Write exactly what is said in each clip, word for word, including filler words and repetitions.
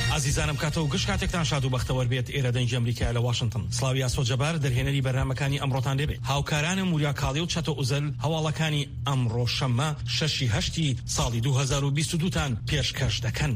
عزیزانم کاتەوە گشت کاتێکتان شاد و بەختەوەر بێت ئێرە دەنگی ئەمریکا لە واشنگتن. سڵاوی ئاسۆجەبار دەرهێنەری بەرنامەکانی ئەمڕۆتان دەبێت. هاوکارانم وریا کاڵی و چەتە ئوزەل هەواڵەکانی ئەمڕۆ شەممە شەشی هەشتی ساڵی دوو هەزار و بیست و دوو تان پێشکەش دەکەن.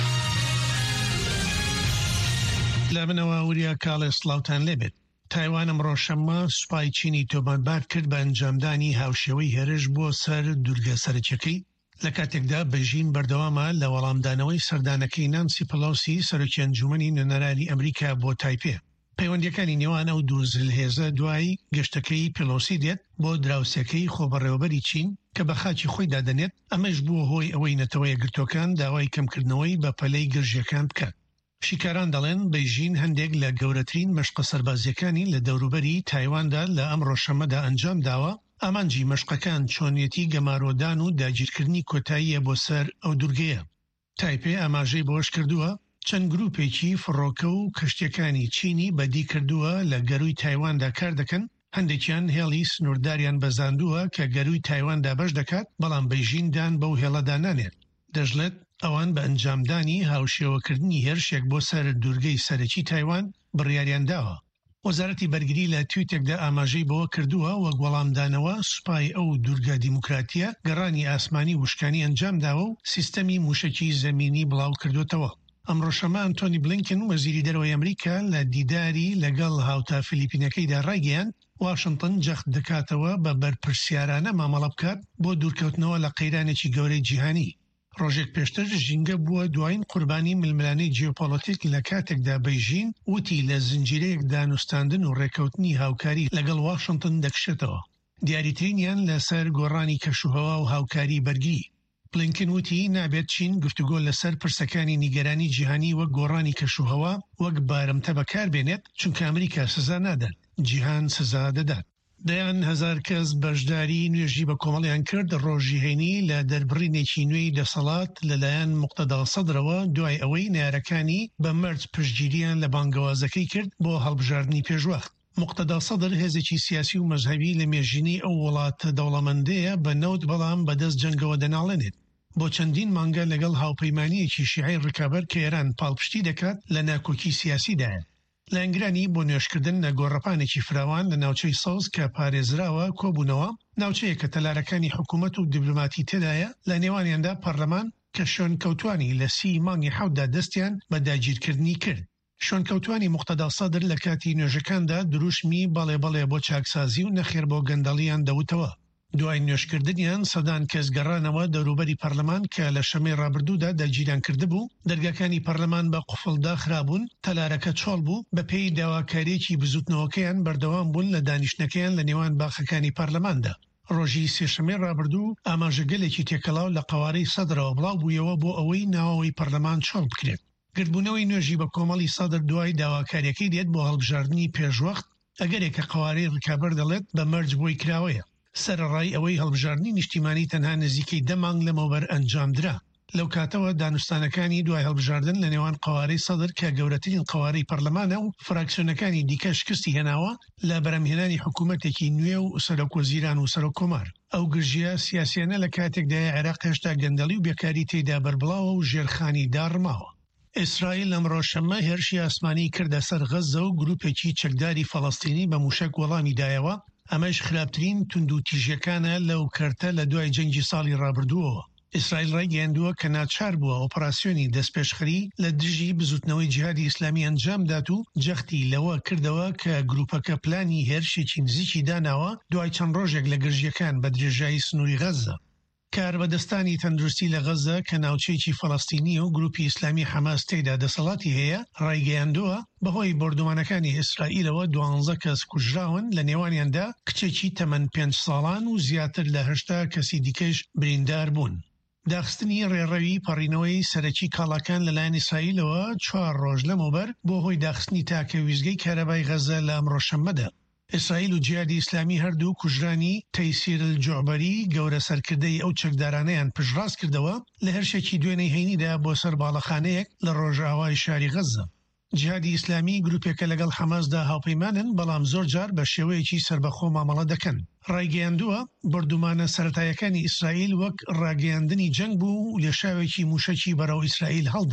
لە منەوە وریا کاڵێ سڵاوتان لێبێت. تایوان ئەمڕۆ شەممە سوپای چینی تۆمەتبار کرد بە ئەنجامدانی هاوشێوەی هێرش بۆ سەر دوورگە سەرەکیەکەی لە کاتێکدا بەژین بەردەوامە لە وەڵامدانەوەی سەردانەکەی نانسی پەلۆسی سەرۆکی ئەنجومەنی نوێنەرانی ئەمریکا بۆ تایپێ. پەیوەندیەکانی نێوان ئەو دوو زلهێزە دوای گەشتەکەی پەلۆسی دێت بۆ دراوسەکەی خۆبەڕێوەبەری چین کە بە خاچی خۆی دادەنێت. ئەمەش بووە هۆی ئەوەی نەتەوە یەکگرتوەکان داوای کەمکردنەوەی بە پەلەی گرژیەکان بکات. شیکاران دەڵێن بەیژین هەندێک لە گەورەترین مەشقە سەربازیەکانی لە دەوروبەری تایواندا لە ئەم ڕۆژشەممەدا ئەنجام داوە. ئامانجی مەشقەکان چۆنیەتی گەمارۆدان و داگیرکردنی کۆتاییە بۆ سەر ئەو دوورگەیە. تایپێ ئاماژەی بۆش کردووە چەند گروپێکی فڕۆکە و کەشتیەکانی چینی بەدی کردووە لە گەروی تایواندا کار دەکەن. هەندێکیان هێڵی سنوورداریان بەزاندووە کە گەروی تایواندا بەش دەکات، بەڵام بەیژیندان بەو هێڵەدا نانێت. دەژڵێت ئەوان بە ئەنجامدانی هاوشێوەکردنی هێرشێک بۆ سەر دوورگەی سەرەکی تایوان بڕیاریان داوە. وەزارەتی بەرگری لە تویتێکدا ئاماژەی بەوە کردووە وەک وەڵامدانەوە سوپای ئەو دوورگە دیموکراتیە گەڕانی ئاسمانی وشکانی ئەنجام داوە و سیستەمی موشکی زەمینی بڵاو کردوتەوە. ئەمڕۆ شەممە ئەنتۆنی بلینکن وەزیری دەرەوەی ئەمریکا لە دیداری لەگەڵ هاوتا فلیپینەکەیدا ڕایگەیاند واشنگتن جەخت دەکاتەوە بە بەرپرسیارانە مامەڵە بکات بۆ دوورکەوتنەوە لە قەیرانێکی گەورەی جیهانی. ڕۆژێک پێشتر ژینگە بووە دوایین قوربانی ململانەی جیۆپۆلیتیک لە کاتێکدا بەیژین وتی لە زنجیرەیەک دانوستاندن و ڕێکەوتنی هاوکاری لەگەڵ واشنگتن دەکشێتەوە. دیاریترینیان لەسەر گۆڕانی کەشوهەوا و هاوکاری بەرگری. بلینکن وتی نابێت چین گفتوگۆ لەسەر پرسەکانی نیگەرانی جیهانی وەک گۆڕانی کەشوهەوا وەک بارمتە بەکاربێنێت، چونکە ئەمریکا سزا نادات، جیهان سزا دەدات. دەیان هەزار کەس بەشداری نوێژی بە کۆمەڵیان کرد ڕۆژی هەینی لە دەربڕینێکی نوێی دەسەڵات لەلایەن موقتەدا سەدرەوە دوای ئەوەی نارەکانی بە مەرج پشتگیریان لە بانگەوازەکەی کرد بۆ هەڵبژاردننی پێشوەخت. موقتەدا سەدر هێزێکی سیاسی و مەذهبی لە مێژینی ئەو وڵاتە دەوڵەمەندەیە بە نەوت بەڵام بەدەست جەنگەوە دەناڵێنێت. بۆ چەندین مانگە لەگەڵ هاوپەیمانیەکی شیعەی ڕکابەر کە ئێران پاڵپشتی دەکات لە ناکۆکی سیاسیدایە. لە ئەنگرانی بۆ نوێشکردن لە گۆڕەپانێکی فراوان لە ناوچەی سەوز کە پارێزراوە کۆبوونەوە، ناوچەیە کە تەلارەکانی حکوومەت و دیبلۆماتی تێدایە، لە نێوانیاندا پەرلەمان کە شوێنکەوتوانی لە سی مانگی حەوتدا دەستیان بە داگیرکردنی کرد. شوێنکەوتوانی موقتەدا سەدر لە کاتی نوێژەکاندا دروشمی بەڵێ بەڵێ بۆ چاکسازی و نەخێر بۆ گەندەڵیان دەوتەوە. دوای نوێشکردنیان سەدان کەس گەڕانەوە دەوروبەری پەرلەمان کە لە شەمەی ڕابردوودا داگیریان کردبوو. دەرگاکانی پەرلەمان بە قوفڵدا خرابوون، تەلارەکە چۆڵ بوو، بە پێی داواکاریەکی بزوتنەوەکەیان بەردەوام بوون لە دانیشتەکەیان لە نێوان باخەکانی پەرلەماندا. ڕۆژی سێشەمەی ڕابردوو ئاماژەگەلێکی تێکەڵاو لە قەوارەی سەدرەوە بڵاو بوویەوە بۆ ئەوەی ناوەوەی پەرلەمان چۆڵ بکرێت. گردبوونەوەی نوێژی بە کۆمەڵی سەدر دوای داواکاریەکەی دێت بۆ هەڵبژاردننی پێشوەخت، ئەگەرێکە قەوارەی ڕکابەر دەڵێت بە مەرج بۆی کراوەیە. سەرڕای ئەوەی هەڵبژاردننی نیشتیمانی تەنها نزیکەی دە مانگ لەمەوبەر ئەنجامدرا. لەو کاتەوە دانوستانەکانی دوای هەڵبژاردن لە نێوان قەوارەی سەدر کە گەورەترین قەوارەی پەرلەمانە و فراکسیۆنەکانی دیکە شکستی هێناوە لە بەرەمهێنانی حکوومەتێکی نوێ و سەرۆکوەزیران و سەرۆکۆمار. ئەو گرژیە سیاسیانە لە کاتێکدا عێراق هێشتا گەندەڵی و بێکاری تێیدا بەربڵاوە و ژێرخانی داڕماوە. ئیسرائیل ئەمڕۆ شەممە هێرشی ئاسمانی کردە سەر غەزە و گروپێکی چەکداری فەڵەستینی بە موشک وەڵامی دایەوە. ئەمەش خراپترین تونند و تیژەکانە لەو کەرتە لە دوای جەنگی ساڵی ڕابردووەوە. ئیسرائیل ڕایگەیاندووە کە ناچار بووە ئۆپەراسیۆنی دەستپێشخری لە دژی بزوتنەوەی جیهادی ئیسلامی ئەنجامدات و جەختی لەوە کردەوە کە گروپەکە پلانی هێرشێکی نزیکی داناوە دوای چەند ڕۆژێک لە گرژیەکان بە درێژایی سنووری غەزە. کاربەدەستانی تەندروستی لە غەزە کە ناوچەیەکی فەڵەستینی و گروپی ئیسلامی حەماس تێیدا دەسەڵاتی هەیە ڕایگەیاندووە بەهۆی بردومانەکانی ئیسرائیلەوە دوانزە کەس کوژراون، لە نێوانیاندا کچێکی تەمەن پێنج ساڵان و زیاتر لە هەشتا کەسی دیکەش بریندار بوون. داخستنی ڕێڕەوی پەڕینەوەی سەرەکی کاڵاکان لەلایەن ئیسرائیلەوە چوار ڕۆژ لەمەوبەر بۆ هۆی داخستنی تاکە ویزگەی کارەبای غەزە لە ئەمڕۆ شەممەدا. ئیسرائیل و جیهادی ئیسلامی هەردوو کوژرانی تەیسیر الجوعبەری گەورە سەرکردەی ئەو چەکدارانەیان پشتڕاست کردەوە لە هەرشێکی دوێنەی هەینیدا بۆ سەر باڵەخانەیەک لە ڕۆژئاوای شاری غەزە. جیهادی ئیسلامی گروپێکە لەگەڵ حەماسدا هاوپەیمانن، بەڵام زۆر جار بە شێوەیەکی سربەخۆ مامەڵە دەکەن. ڕایگەیاندووە بردومانە سەرەتایەکانی ئیسرائیل وەک ڕاگەیاندنی جەنگ بوو و لێشاوێکی موشەکی بەرەو ئیسرائیل هەڵدا.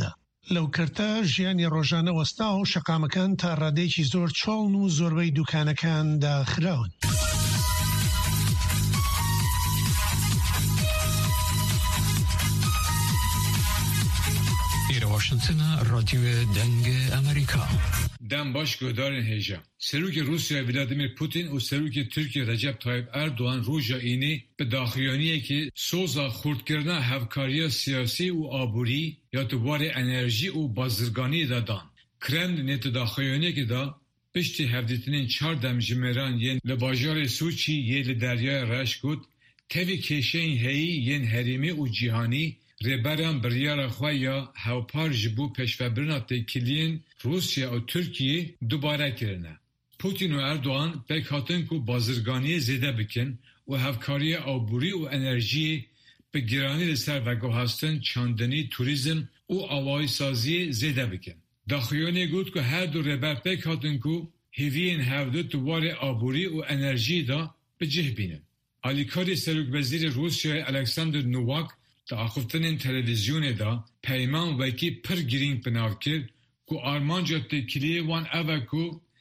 لەو کەرتە ژیانی ڕۆژانە وەستا و شەقامەکان تا ڕادێکی زۆر چۆڵن و زۆربەی دوکانەکان داخراون. واشنطن رادیو دنگ امریکا. دم باش گودارن هیجا سروک روسیا ولادیمیر پوتین و سروک ترکیه رجب طایب اردوغان روژا اینی به داخلیانیه که سوزا خردکردن هفکاری سیاسی و آبوری یا دوبار انرژی و بازرگانی دادن. کرمل نیت داخلیانیه که دا پشتی هفدیتنین چار دم جمران ین لباجار سوچی یه لدریای رش گود تاوی کشین هایی ین حریمی و جیهانی رهبران بریار خواه یا هاوپار جبو پیشوبرنا تکیلین روسیا و ترکیه دوباره کرنه. پوتین و اردوغان پک هاتن که بازرگانی زیده بکن و هفکاری آبوری و انرژی به گرانی لسر و گوهستن چاندنی توریزم و آوائی سازی زیده بکن. داخلیانی گود که هر دو رهبر پک هاتن که هیوین هفدو دوباره آبوری و انرژی دا به جه بینن. آلیکاری سروک وزیر روسیا الکساندر نوواک تا آخفتنین تلویزیون دا پیمان وکی پر گرینگ بناو کرد که آرمانجا تکیلیه وان اوه که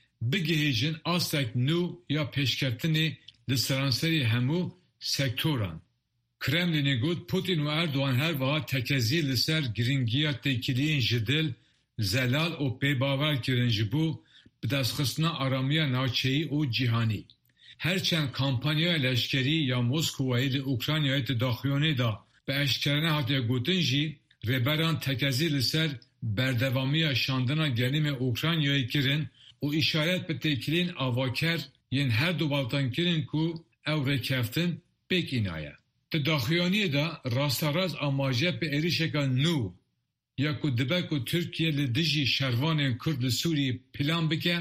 بگهیجن آستک نو یا پیشکرتنی لسرانسری همو سکتوران. کرملین گود پوتین و اردوغان هر وها تکزی لسر گرینگیا تکیلیه جدل زلال و پیباور کرن جبو به دستخستنا آرامیا ناچهی و جیهانی. هرچند کامپانیا لشکری یا موسکوایی لی اوکرانیای تداخلیونه دا به اشکرانه حتی گوتن جی رهبران تکزی لسر بردوامی شاندنا گلیم اوکرانیایی کرن و اشارت به تکیلین آواکر ین هر دو بالتان کرن که او رکفتن بک اینایه. تداخلیانی دا راستاراز آماجه به اریشکا نو یا که دبک و ترکیه لدجی شروان کرد سوری پلان بکن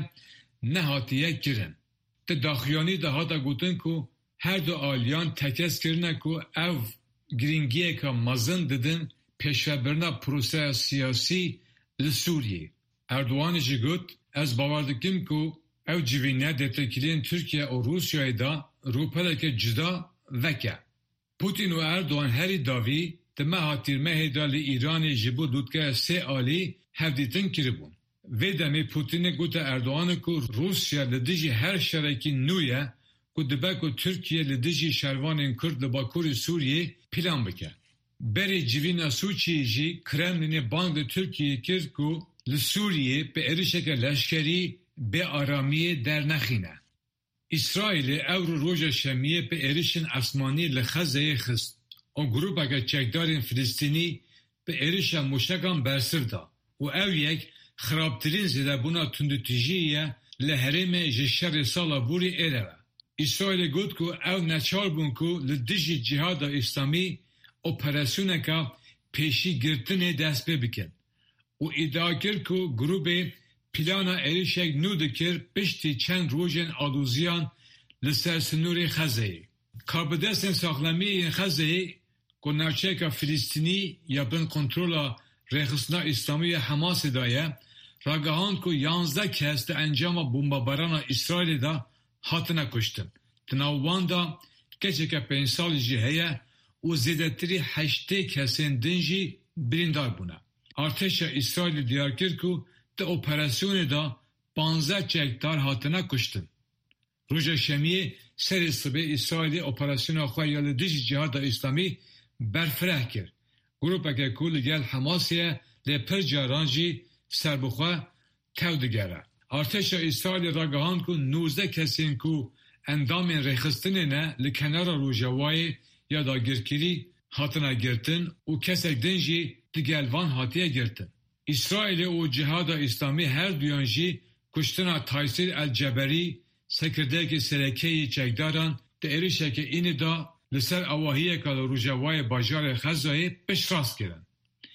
نهاتیه کرن. تداخلیانی دا حتی گوتن که هر دو آلیان تکز کرنه که او گرینگیه که مزن ددن پیشوبرنا پروسه سیاسی لسوریه. اردوغان جی گوت از باوردکیم که او جوینه دتکیلین ترکیه و روسیای دا روپده که جدا وکه. پوتین و اردوغان هری داوی دمه هاتیر مهیدا لی ایران جبو دودگاه سه آلی هفدیتن کربون. و دمی پوتین گوت اردوغان که روسیا لدیجی هر شرکی نویه که دبک و ترکیه لدیجی شروان کرد لباکور سوریه پلان بکه. بری جوینا سوچی جی کرملین بانگ ترکیه کرد که لسوریه به ارشک لشکری به آرامی در نخینه. اسرائیل او روژ شمیه به ارشن اسمانی لخزه خست و گروپ اگه چکدارین فلسطینی به ارش مشتگان برسر دا و او یک خرابترین زدبونا تندتیجیه لحرم جشر سالا بوری ایره. اسرائیل گفت که او نچار بون که لدیجی جهاد اسلامی اپراسیونه که پیشی گرتن دست بکن و ادعا کرد که گروه پلانا ایریشک نو دکر پشتی چند روژن آدوزیان لسر سنور خزه. کاربدستن ساخلمی این خزه که نوچه که فلسطینی یا بین کنترولا ریخصنا اسلامی حماس دایه راگهان که یانزده کس ده انجام بمباران اسرائیل دا هاتنه کشتن. تناوان دا کچه که پین سال جیهه و زیدتری هشته کسین دنجی بریندار بونه. ارتش اسرائیل دیار کرد که ده اپراسیون دا پانزده چکدار هاتنه کشتن. روژا شمیه سر صبح اسرائیل اپراسیون خواه یالدیج جهاد اسلامی برفره کرد. گروپ اگه کل گل حماسیه لپر جارانجی سربخواه تو دگره. ارتش اسرائیل راگهان که نوزده کسین که اندام رخستن نه لکنار روژاوای یا دا گرکری هاتنه گرتن و کسک دنجی دگلوان هاتیه گرتن. اسرائیل و جهاد اسلامی هر دویانجی کشتنا تایسیر الجبری سکردک سرکهی چکداران ده ایریشه که این دا لسر اواهیه که روژاوای باجار خزایی پشراست کرن.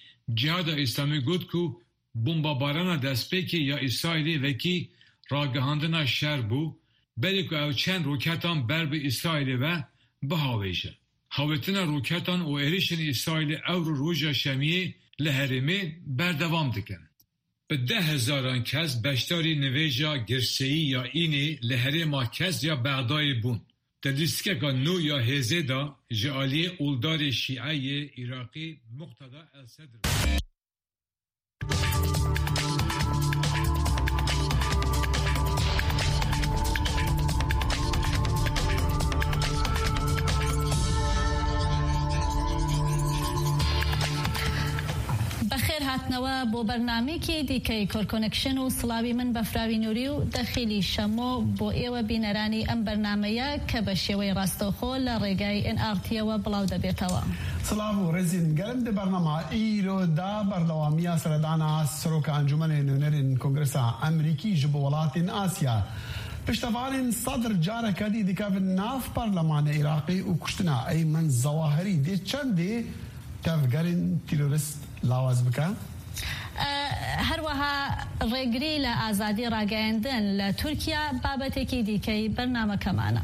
جهاد اسلامی گود که بمباران دستپیکی یا اسرائیلی وکی راگهاندنا شر بو بلی که او چند روکتان بر به اسرائیلی و بهاویجه. هاویتنا روکتان و ایریشن اسرائیلی او رو روژا شمیه لحرمه بردوام دکن. به ده هزاران کس بشتاری نویجا گرسهی یا اینی لحرمه کس یا بغدای بون. در لیستکه که نو یا هزه دا جعالی اولدار شیعه عراقی مقتدا الصدر. هاتنەوە بۆ بەرنامەیەکی دیکەی کۆرکۆنەکشن و سڵاوی من بەفراوی نووری و دەخیلی شەمۆ بۆ ئێوە بینەرانی ئەم بەرنامەیە کە بە شێوەی ڕاستەوخۆ لە ڕێگای ئێن ئار تیەوە بڵاو دەبێتەوە. سڵاو و ڕێزین گەرم دە بەرنامە ئیرۆدا بەردەوامیە سەردانا سەرۆکە ئەنجومەنێ نوێنەرین کۆنگرەسا ئەمریکی ji bo welatên Asya. Piştevanên Sadr carekadî dikevin nav Parlemanê Iraqê û kuştina Eymen Zewaherî dê çendê tevgerên terorist لاواز بکە؟ هەروەها ڕێگری لە ئازادی ڕاگەیاندن لە تورکیا بابەتێکی دیکەی بەرنامەکەمانە.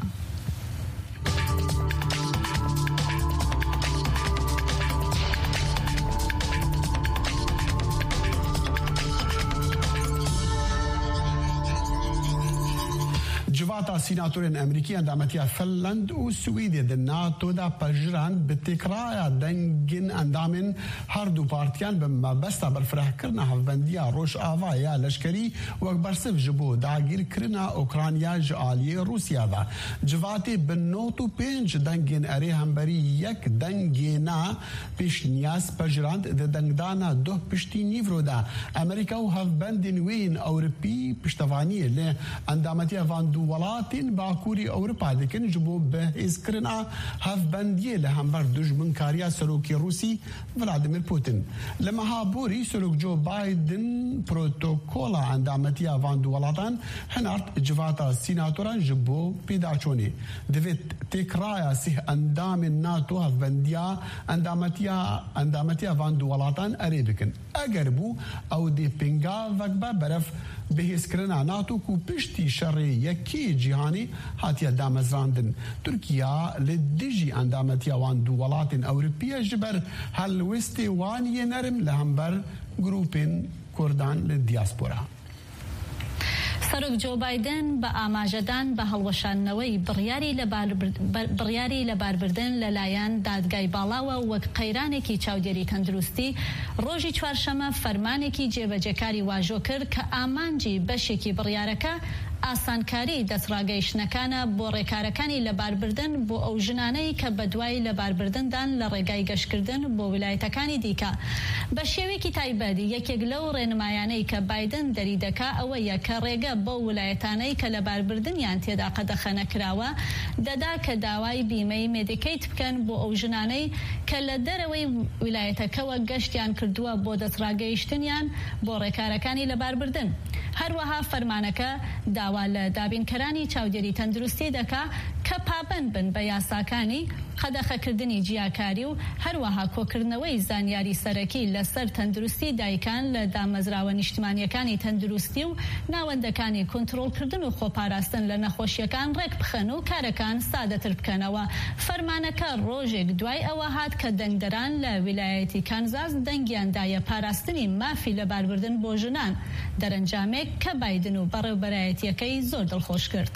Civata senatörên Amerîkî endametiya Finland û Swîdê di NATO'da pejran bi têkraya dengên endamên her du partiyan bi mebesta berfirehkirina hevbendiya Rojava ya leşkerî wek bersiv ji bo dagîrkirina Ukrayna ji aliyê Rûsya da. Civatê bi not û pênc dengên erê hemberî yek dengêna pêşniyaz pejrand di dengdana duh piştî nîvro da. Amerîka û hevbendên wê yên Ewropî piştevaniyê lê endametiya van du welatên Bakurî Ewropa dikin ji bo bihêzkirina hevbendiyê li hember dijminkariya serokê Rûsî Vladimir Putin. Li meha borî serok Joe Biden protokola endametiya van du welatan hinart civata senatoran ji bo pêdaçonê. Divê têkraya sih endamên NATO hevbendiya endametiya endametiya van du welatan erê bikin. Eger bû ew dê pêngavek be beref bihêzkirina NATO ku piştî şerê yekî cîhanî hatiye damezrandin. Tirkiya li dijî endametiya wan du welatên Ewropî ji ber helwestê wan yê nerim li hember grûpên Kurdan li diaspora. سەرۆک جۆ بایدن بە ئاماژەدان بە هەڵوەشاندنەوەی بڕیاری لە باربردن لەلایەن دادگای باڵاوە وەک قەیرانێکی چاودێری تەندروستی ڕۆژی چوارشەمە فەرمانێکی جێبەجێکاری واژۆ کرد کە ئامانجی بەشێکی بڕیارەکە ئاسانکاری دەستڕاگەیشتنەکانە بۆ ڕێکارەکانی لەباربردن بۆ ئەو ژنانەی کە بەدوای لەباربردندان لە ڕێگای گەشتکردن بۆ ویلایەتەکانی دیکە. بە شێوەیەکی تایبەت یەکێک لەو ڕێنمایانەی کە بایدن دەری دەکا ئەوەیە کە ڕێگە بۆ ویلایەتانەی کە لەباربردنیان تێدا قەدەخەنەکراوە دەدا کە داوای بیمەی مێدیکەیت بکەن بۆ ئەو ژنانەی کە لە دەرەوەی ویلایەتەکەوە گەشتیان کردووە بۆ دەستڕاگەیشتنیان بۆ ڕێکارەکانی لەباربردن. هەروەها فەرمانەکە داوا لە دابینکەرانی چاودێری تەندروستی دەکا کە پابند بن بە یاساکانی قەدەخەکردنی جیاکاری و هەروەها کۆکردنەوەی زانیاری سەرەکی لەسەر تەندروستی دایکان لە دامەزراوە نیشتیمانیەکانی تەندروستی و ناوەندەکانی کۆنتڕۆڵکردن و خۆپاراستن لە نەخۆشیەکان ڕێک بخەن و کارەکان سادەتر بکەنەوە. فەرمانەکە ڕۆژێک دوای ئەوە هات کە دەنگدەران لە ویلایەتی کانزاس دەنگیاندایە پاراستنی مافی لەباربردن بۆ ژنان دەرەنجامێک کە بایدن و بەڕێوەبەرایەتیەکەی زۆر دڵخۆش کرد.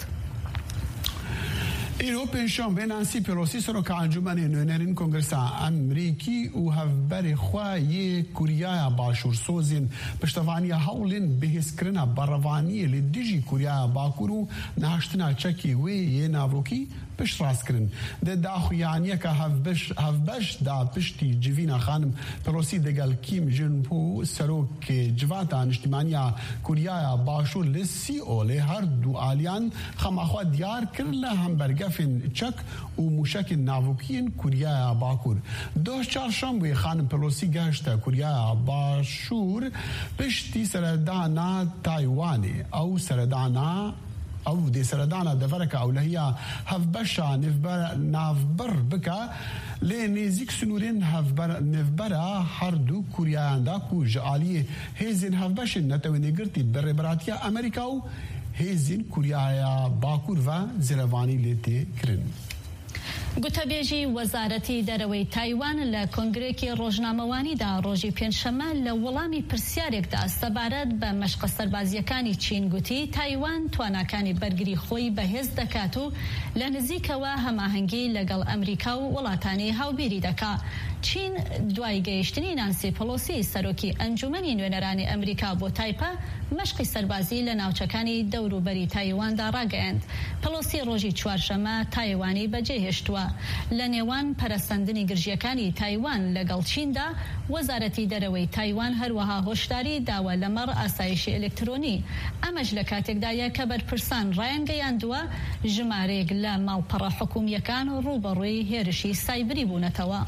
ایرو پێشەم بێ نانسی پێلۆسی سەرۆکە ئەنجومەنی نوێنەرین کۆنگرەسا ئەمریکی و هەڤبەری خوایê Kuryaya Başûrsozên piştevaniya hewlên bihêzkirina berrevaniyê li dijî Kuryaya Bakur û neheştina çekê wê yê navrokî piştrast kirin. Di daxuyaniyeka hevbeş da piştî civîna xanim Pelosî digel Kim Jong-un serokê civata niştimaniya Kuryaya Başûr li Sîolê her du aliyan xemaxwe diyar kir li hembergefên çek û mûşekên navokiyên Kuryaya Bakur. Doh çarşembê xanim Pelosî gehişte Kuryaya Başûr piştî seredana Taywanê ew seredana ew dê seredana devereka ewlehiya hevbeşa navber bike lê nêzik sunûrên nêvbera her du Kuryayan da ku ji aliyê hêzên hevbeşên netewênêgirtî bi rêberatiya Amerîka û hêzên Kuryaya Bakur ve zirevanî lê tê kirin. گوتەبێژی وەزارەتی دەرەوەی تایوان لە کۆنگرێکی ڕۆژنامەوانیدا ڕۆژی پێنجشەمە لە وەڵامی پرسیارێکدا سەبارەت بە مەشقە سەربازیەکانی چین گوتی تایوان تواناکانی بەرگری خۆی بەهێز دەکات و لە نزیکەوە هەماهەنگی لەگەڵ ئەمریکا و وڵاتانی هاوبیری دەکات. چین دوای گەیشتنی نانسی پەلۆسی سەرۆکی ئەنجومەنی نوێنەرانی ئەمریکا بۆ تایپە مەشقی سەربازی لە ناوچەکانی دەوروبەری تایواندا ڕاگەیاند. پەلۆسی ڕۆژی چوارشەمە تایوانی بەجێهێشتووە. لە نێوان پەرەسەندنی گرژیەکانی تایوان لەگەڵ چیندا وەزارەتی دەرەوەی تایوان هەروەها هۆشداری داوە لەمەڕ ئاسایشی ئەلکترۆنی. ئەمەش لە کاتێکدایە کە بەرپرسان ڕایانگەیاندووە ژمارەیەک لە ماڵپەڕە حکوومیەکان ڕوبەڕووی هێرشی سایبری بوونەتەوە.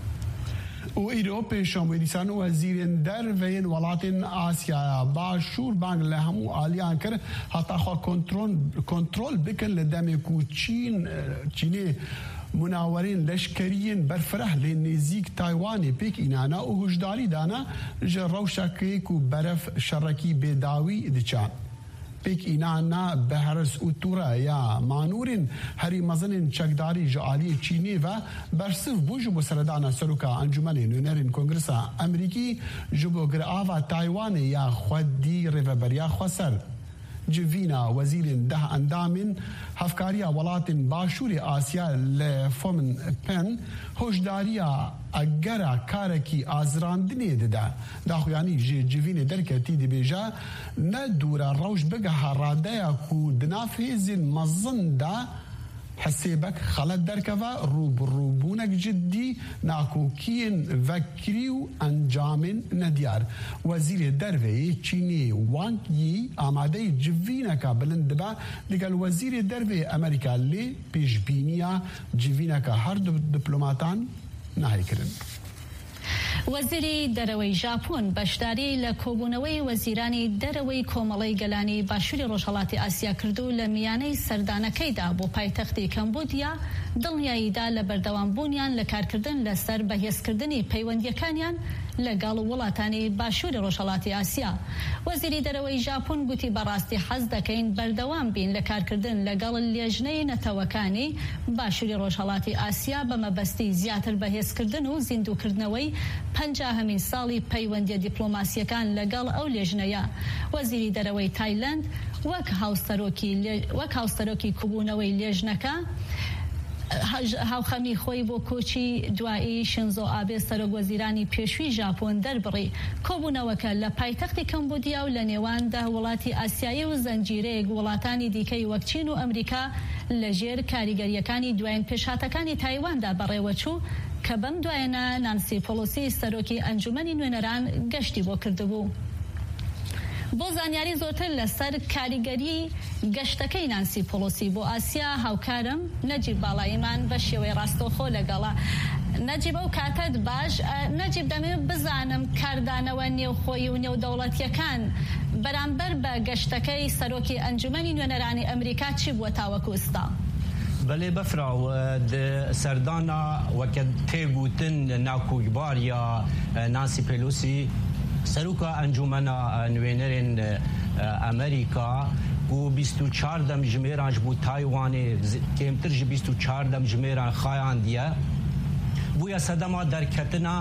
و ئیرۆ پێشەمەی دیسان وەزیرên derveyên welatên Asyaya başûr bang li hemû aliyan kir heta xwe kontrol bikin li demê ku Çîn Çînê munawerên leşkeriyên berfireh lê nêzik Taywanê pêk înana û hişdarî dana ji rewşekê ku beref şerekî bêdawî diçe. pêk înana beheris û tûra ya manûrên herî mezinên çekdarî ji aliyê Çînê ve bersiv bû ji bo seredana Seroka Encûmenê Nûnerên Kongresa Emerîkî ji bo girava Taywanê ya xwedî rêveberiya xwe ser. Civîna wezîrên deh endamên hevkariya welatên Başûrê Asya li Phnom Penh hoşdariya egera karekî azirandinê dide. Daxuyanî ji civînê derketî dibêje ne dûra rewş bigeha radeya ku di nav hêzên mezin de hesêbek xelet derkeve rûbirûbûnek ciddî nakokiyên vekirî û encamên nediyar. Wezîrê derveyê Çînê Wang Yi amadeyî civîneka bilind dibe digel wezîrê derveyê Amerîka lê pêşbîniya civîneka her du diplomatan nahê kirin. وەزیری دەرەوەی ژاپۆن بەشداری لە کۆبوونەوەی وەزیرانی دەرەوەی کۆمەڵی گەلانی باشووری ڕۆژهەڵاتی ئاسیا کردو لە میانەی سەردانەکەیدا بۆ پایتەختی کەمبودیا دڵنیاییدا لە بەردەوامبوونیان لە کارکردن لەسەر بەهێزکردنی پەیوەندیەکانیان لەگەڵ وڵاتانی باشووری ڕۆژهەڵاتی ئاسیا. وەزیری دەرەوەی ژاپۆن گوتی بەڕاستی حەز دەکەین بەردەوام بین لە کارکردن لەگەڵ لێژنەی نەتەوەکانی باشووری ڕۆژهەڵاتی ئاسیا بە مەبەستی زیاتر بەهێزکردن و زیندووکردنەوەی پەنجاهەمین ساڵی پەیوەندیە دیپلۆماسیەکان لەگەڵ ئەو لێژنەیە. وەزیری دەرەوەی تایلەند وەک هاوسەرۆکی کوبوونەوەی لێژنەکە هاوخەمی خۆی بۆ کۆچی دوایی شینزۆ ئابێ سەرۆکوەزیرانی پێشووی ژاپۆن دەربڕی. کۆبوونەوەکە لە پایتەختی کەمبودیا و لە نێوان دە وڵاتی ئاسیایی و زەنجیرەیەک وڵاتانی دیکەی وەک چین و ئەمریکا لەژێر کاریگەریەکانی دوایین پێشهاتەکانی تایواندا بەڕێوەچوو کە بەم دوایەنە نانسی پۆلۆسی سەرۆکی ئەنجومەنی نوێنەران گەشتی بۆ کردبوو. بۆ زانیاری زۆرتر لەسەر کاریگەری گەشتەکەی نانسی پۆلۆسی بۆ ئاسیا هاوکارم نەجیب باڵاییمان بە شێوەی ڕاستەوخۆ لەگەڵا. نەجیب ئەو کاتت باش نەجیب دەمێت بزانم کاردانەوە نێوخۆی و نێودەوڵەتیەکان بەرامبەر بە گەشتەکەی سەرۆکی ئەنجومەنی نوێنەرانی ئەمریکا چی بووە تاوەکو ئێستا؟ بله بفراو سردانا وەکە تێگوتن ناکۆکبار یا نانسی پێلۆسی سەرۆکە ئەنجومەنە نوێنەرên ئەمریکا و بیست و چوار دەم ژمێران ji bo Taywanê kêmtir ji bîst û çar dem jimêran xayandiye bûye sedema derketina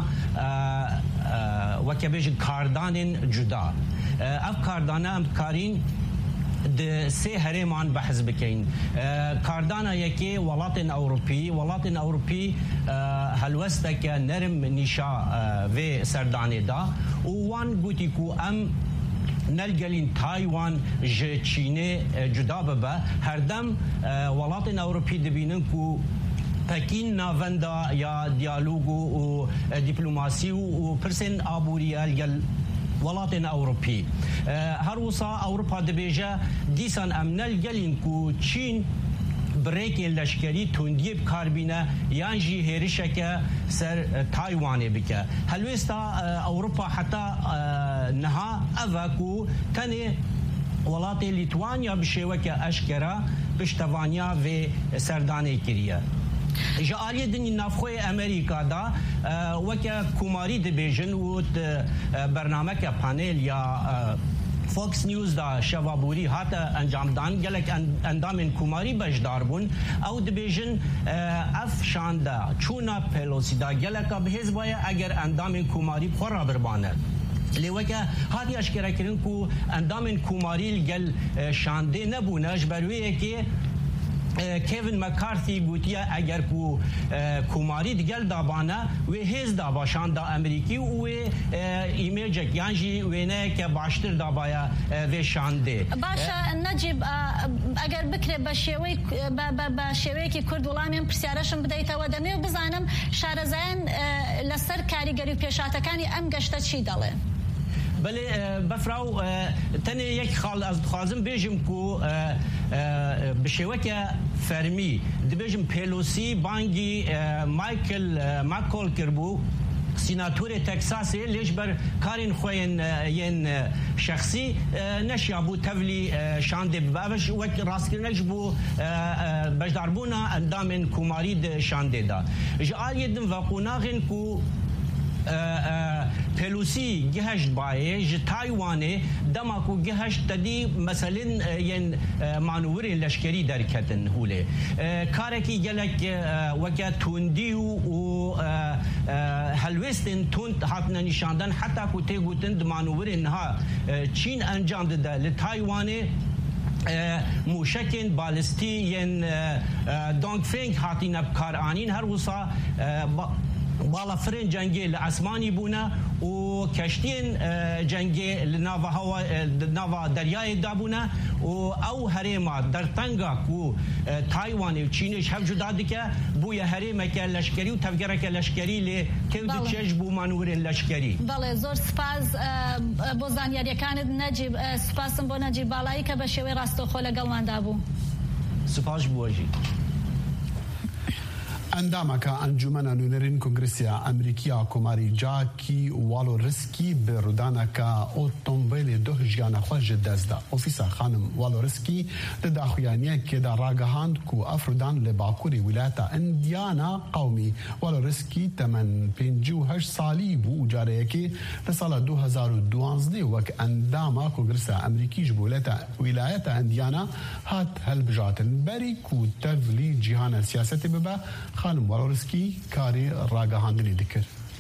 weke bêjin kardanên cuda. Ev kardane em dikarîn di sê herêman behez bikin. Kardana yekê welatên Ewropî, welatên Ewropî helwesteke nerim nîşa vê serdanê da û wan gotî ku em nelgelîn Taywan ji Çînê cuda bibe. Herdem welatên Ewropî dibînin ku Pekin navenda ya diyalogu û diplomasî û pirsên abûriyel gel welatên Ewropî. Her wisa Ewropa dibêje dîsan em nelgelîn ku Çîn birêkên leşkerî tundiyê bikarbîne yan jî hêrişeke ser Taywanê bike. Helwêsta Ewropa heta niha ev e ku tenê welatê Lîtwanya bi şêweke eşkera piştevaniya vê serdanê kiriye. Ji aliyê dinî navxweyê Amerîka da weke kumarî dibêjin û bernameke panel ya Fox News da şevaborî hate encamdan gelek endamên kumarî bejdar bûn ew dibêjin ev şanda çûna Pelosî da geleka bihêz baye eger endamên kumarî xwe rabirbane. Lê weke hatiye eşkerekirin ku endamên kumarî gel şandê nebûne ji ber wê yekê کیوین مکارتی گوتیا اگر کو کوماری دگل دابانا و هز داباشان دا امریکی و ایمیج یانجی وینه که باشتر دابایا و شانده باشا نجیب اگر بکره بشوی بشوی که کرد ولامیم پرسیارشم بدایت و دمی و بزنم شارزان لسر کاریگری پیشاتکانی ام گشته چی داله بله بفراو تنه یک خال از خوازم بیجم کو بشوکه فرمی دبیجم پیلوسی بانگی مایکل ماکول کربو سیناتور تکساس لیش بر کارین خوین ین شخصی نشیابو تولی شانده بابش وقت راست کرنش بو بجداربونا اندامن کوماری شانده دا جعال یدن وقوناغن کو پلوسی گهشت بایه ج تایوانه دماکو گهشت تدی مثلا ین مانور لشکری درکتن هوله کارکی گلک وکا توندیو و هلوستن توند هاتنا نشاندن حتی کو تگوتن مانور انها چین انجام داده لتایوانه موشکن بالستی ین دونگ فینگ هاتین بکار آنین هر وصا بالا فرن جنگی لعسمانی بونا و کشتین جنگی لناوا هوا ناوا دریای دابونا و او هریما در تنگا کو تایوان و چینش هم جدا دکه بوی هریما که لشکری و تفگره که لشکری لی که چش بو مانور لشکری بله زور سپاس بوزانیاری کاند نجیب سپاسم بو نجیب بالایی که بشوی راستو خوله گلوان دابو سپاس بوجی اندامك انجمن نونرين كونغرسيا امريكيا كوماري جاكي والو رسكي برودانكا اوتومبيل دوه جانا خوش دزدا اوفيسا خانم والو رسكي تداخيانيه كدا راغهاند كو افردان لباكوري ولايه انديانا قومي والو رسكي تمن بينجو هش سالي بو جاريكي لسال ألفين واتناشر وك انداما كونغرسيا امريكي جبولتا ولايه انديانا هات هالبجاتن بري كو تفلي جهان السياسه ببا خانم والورسكي كاري راغهاندني ذكر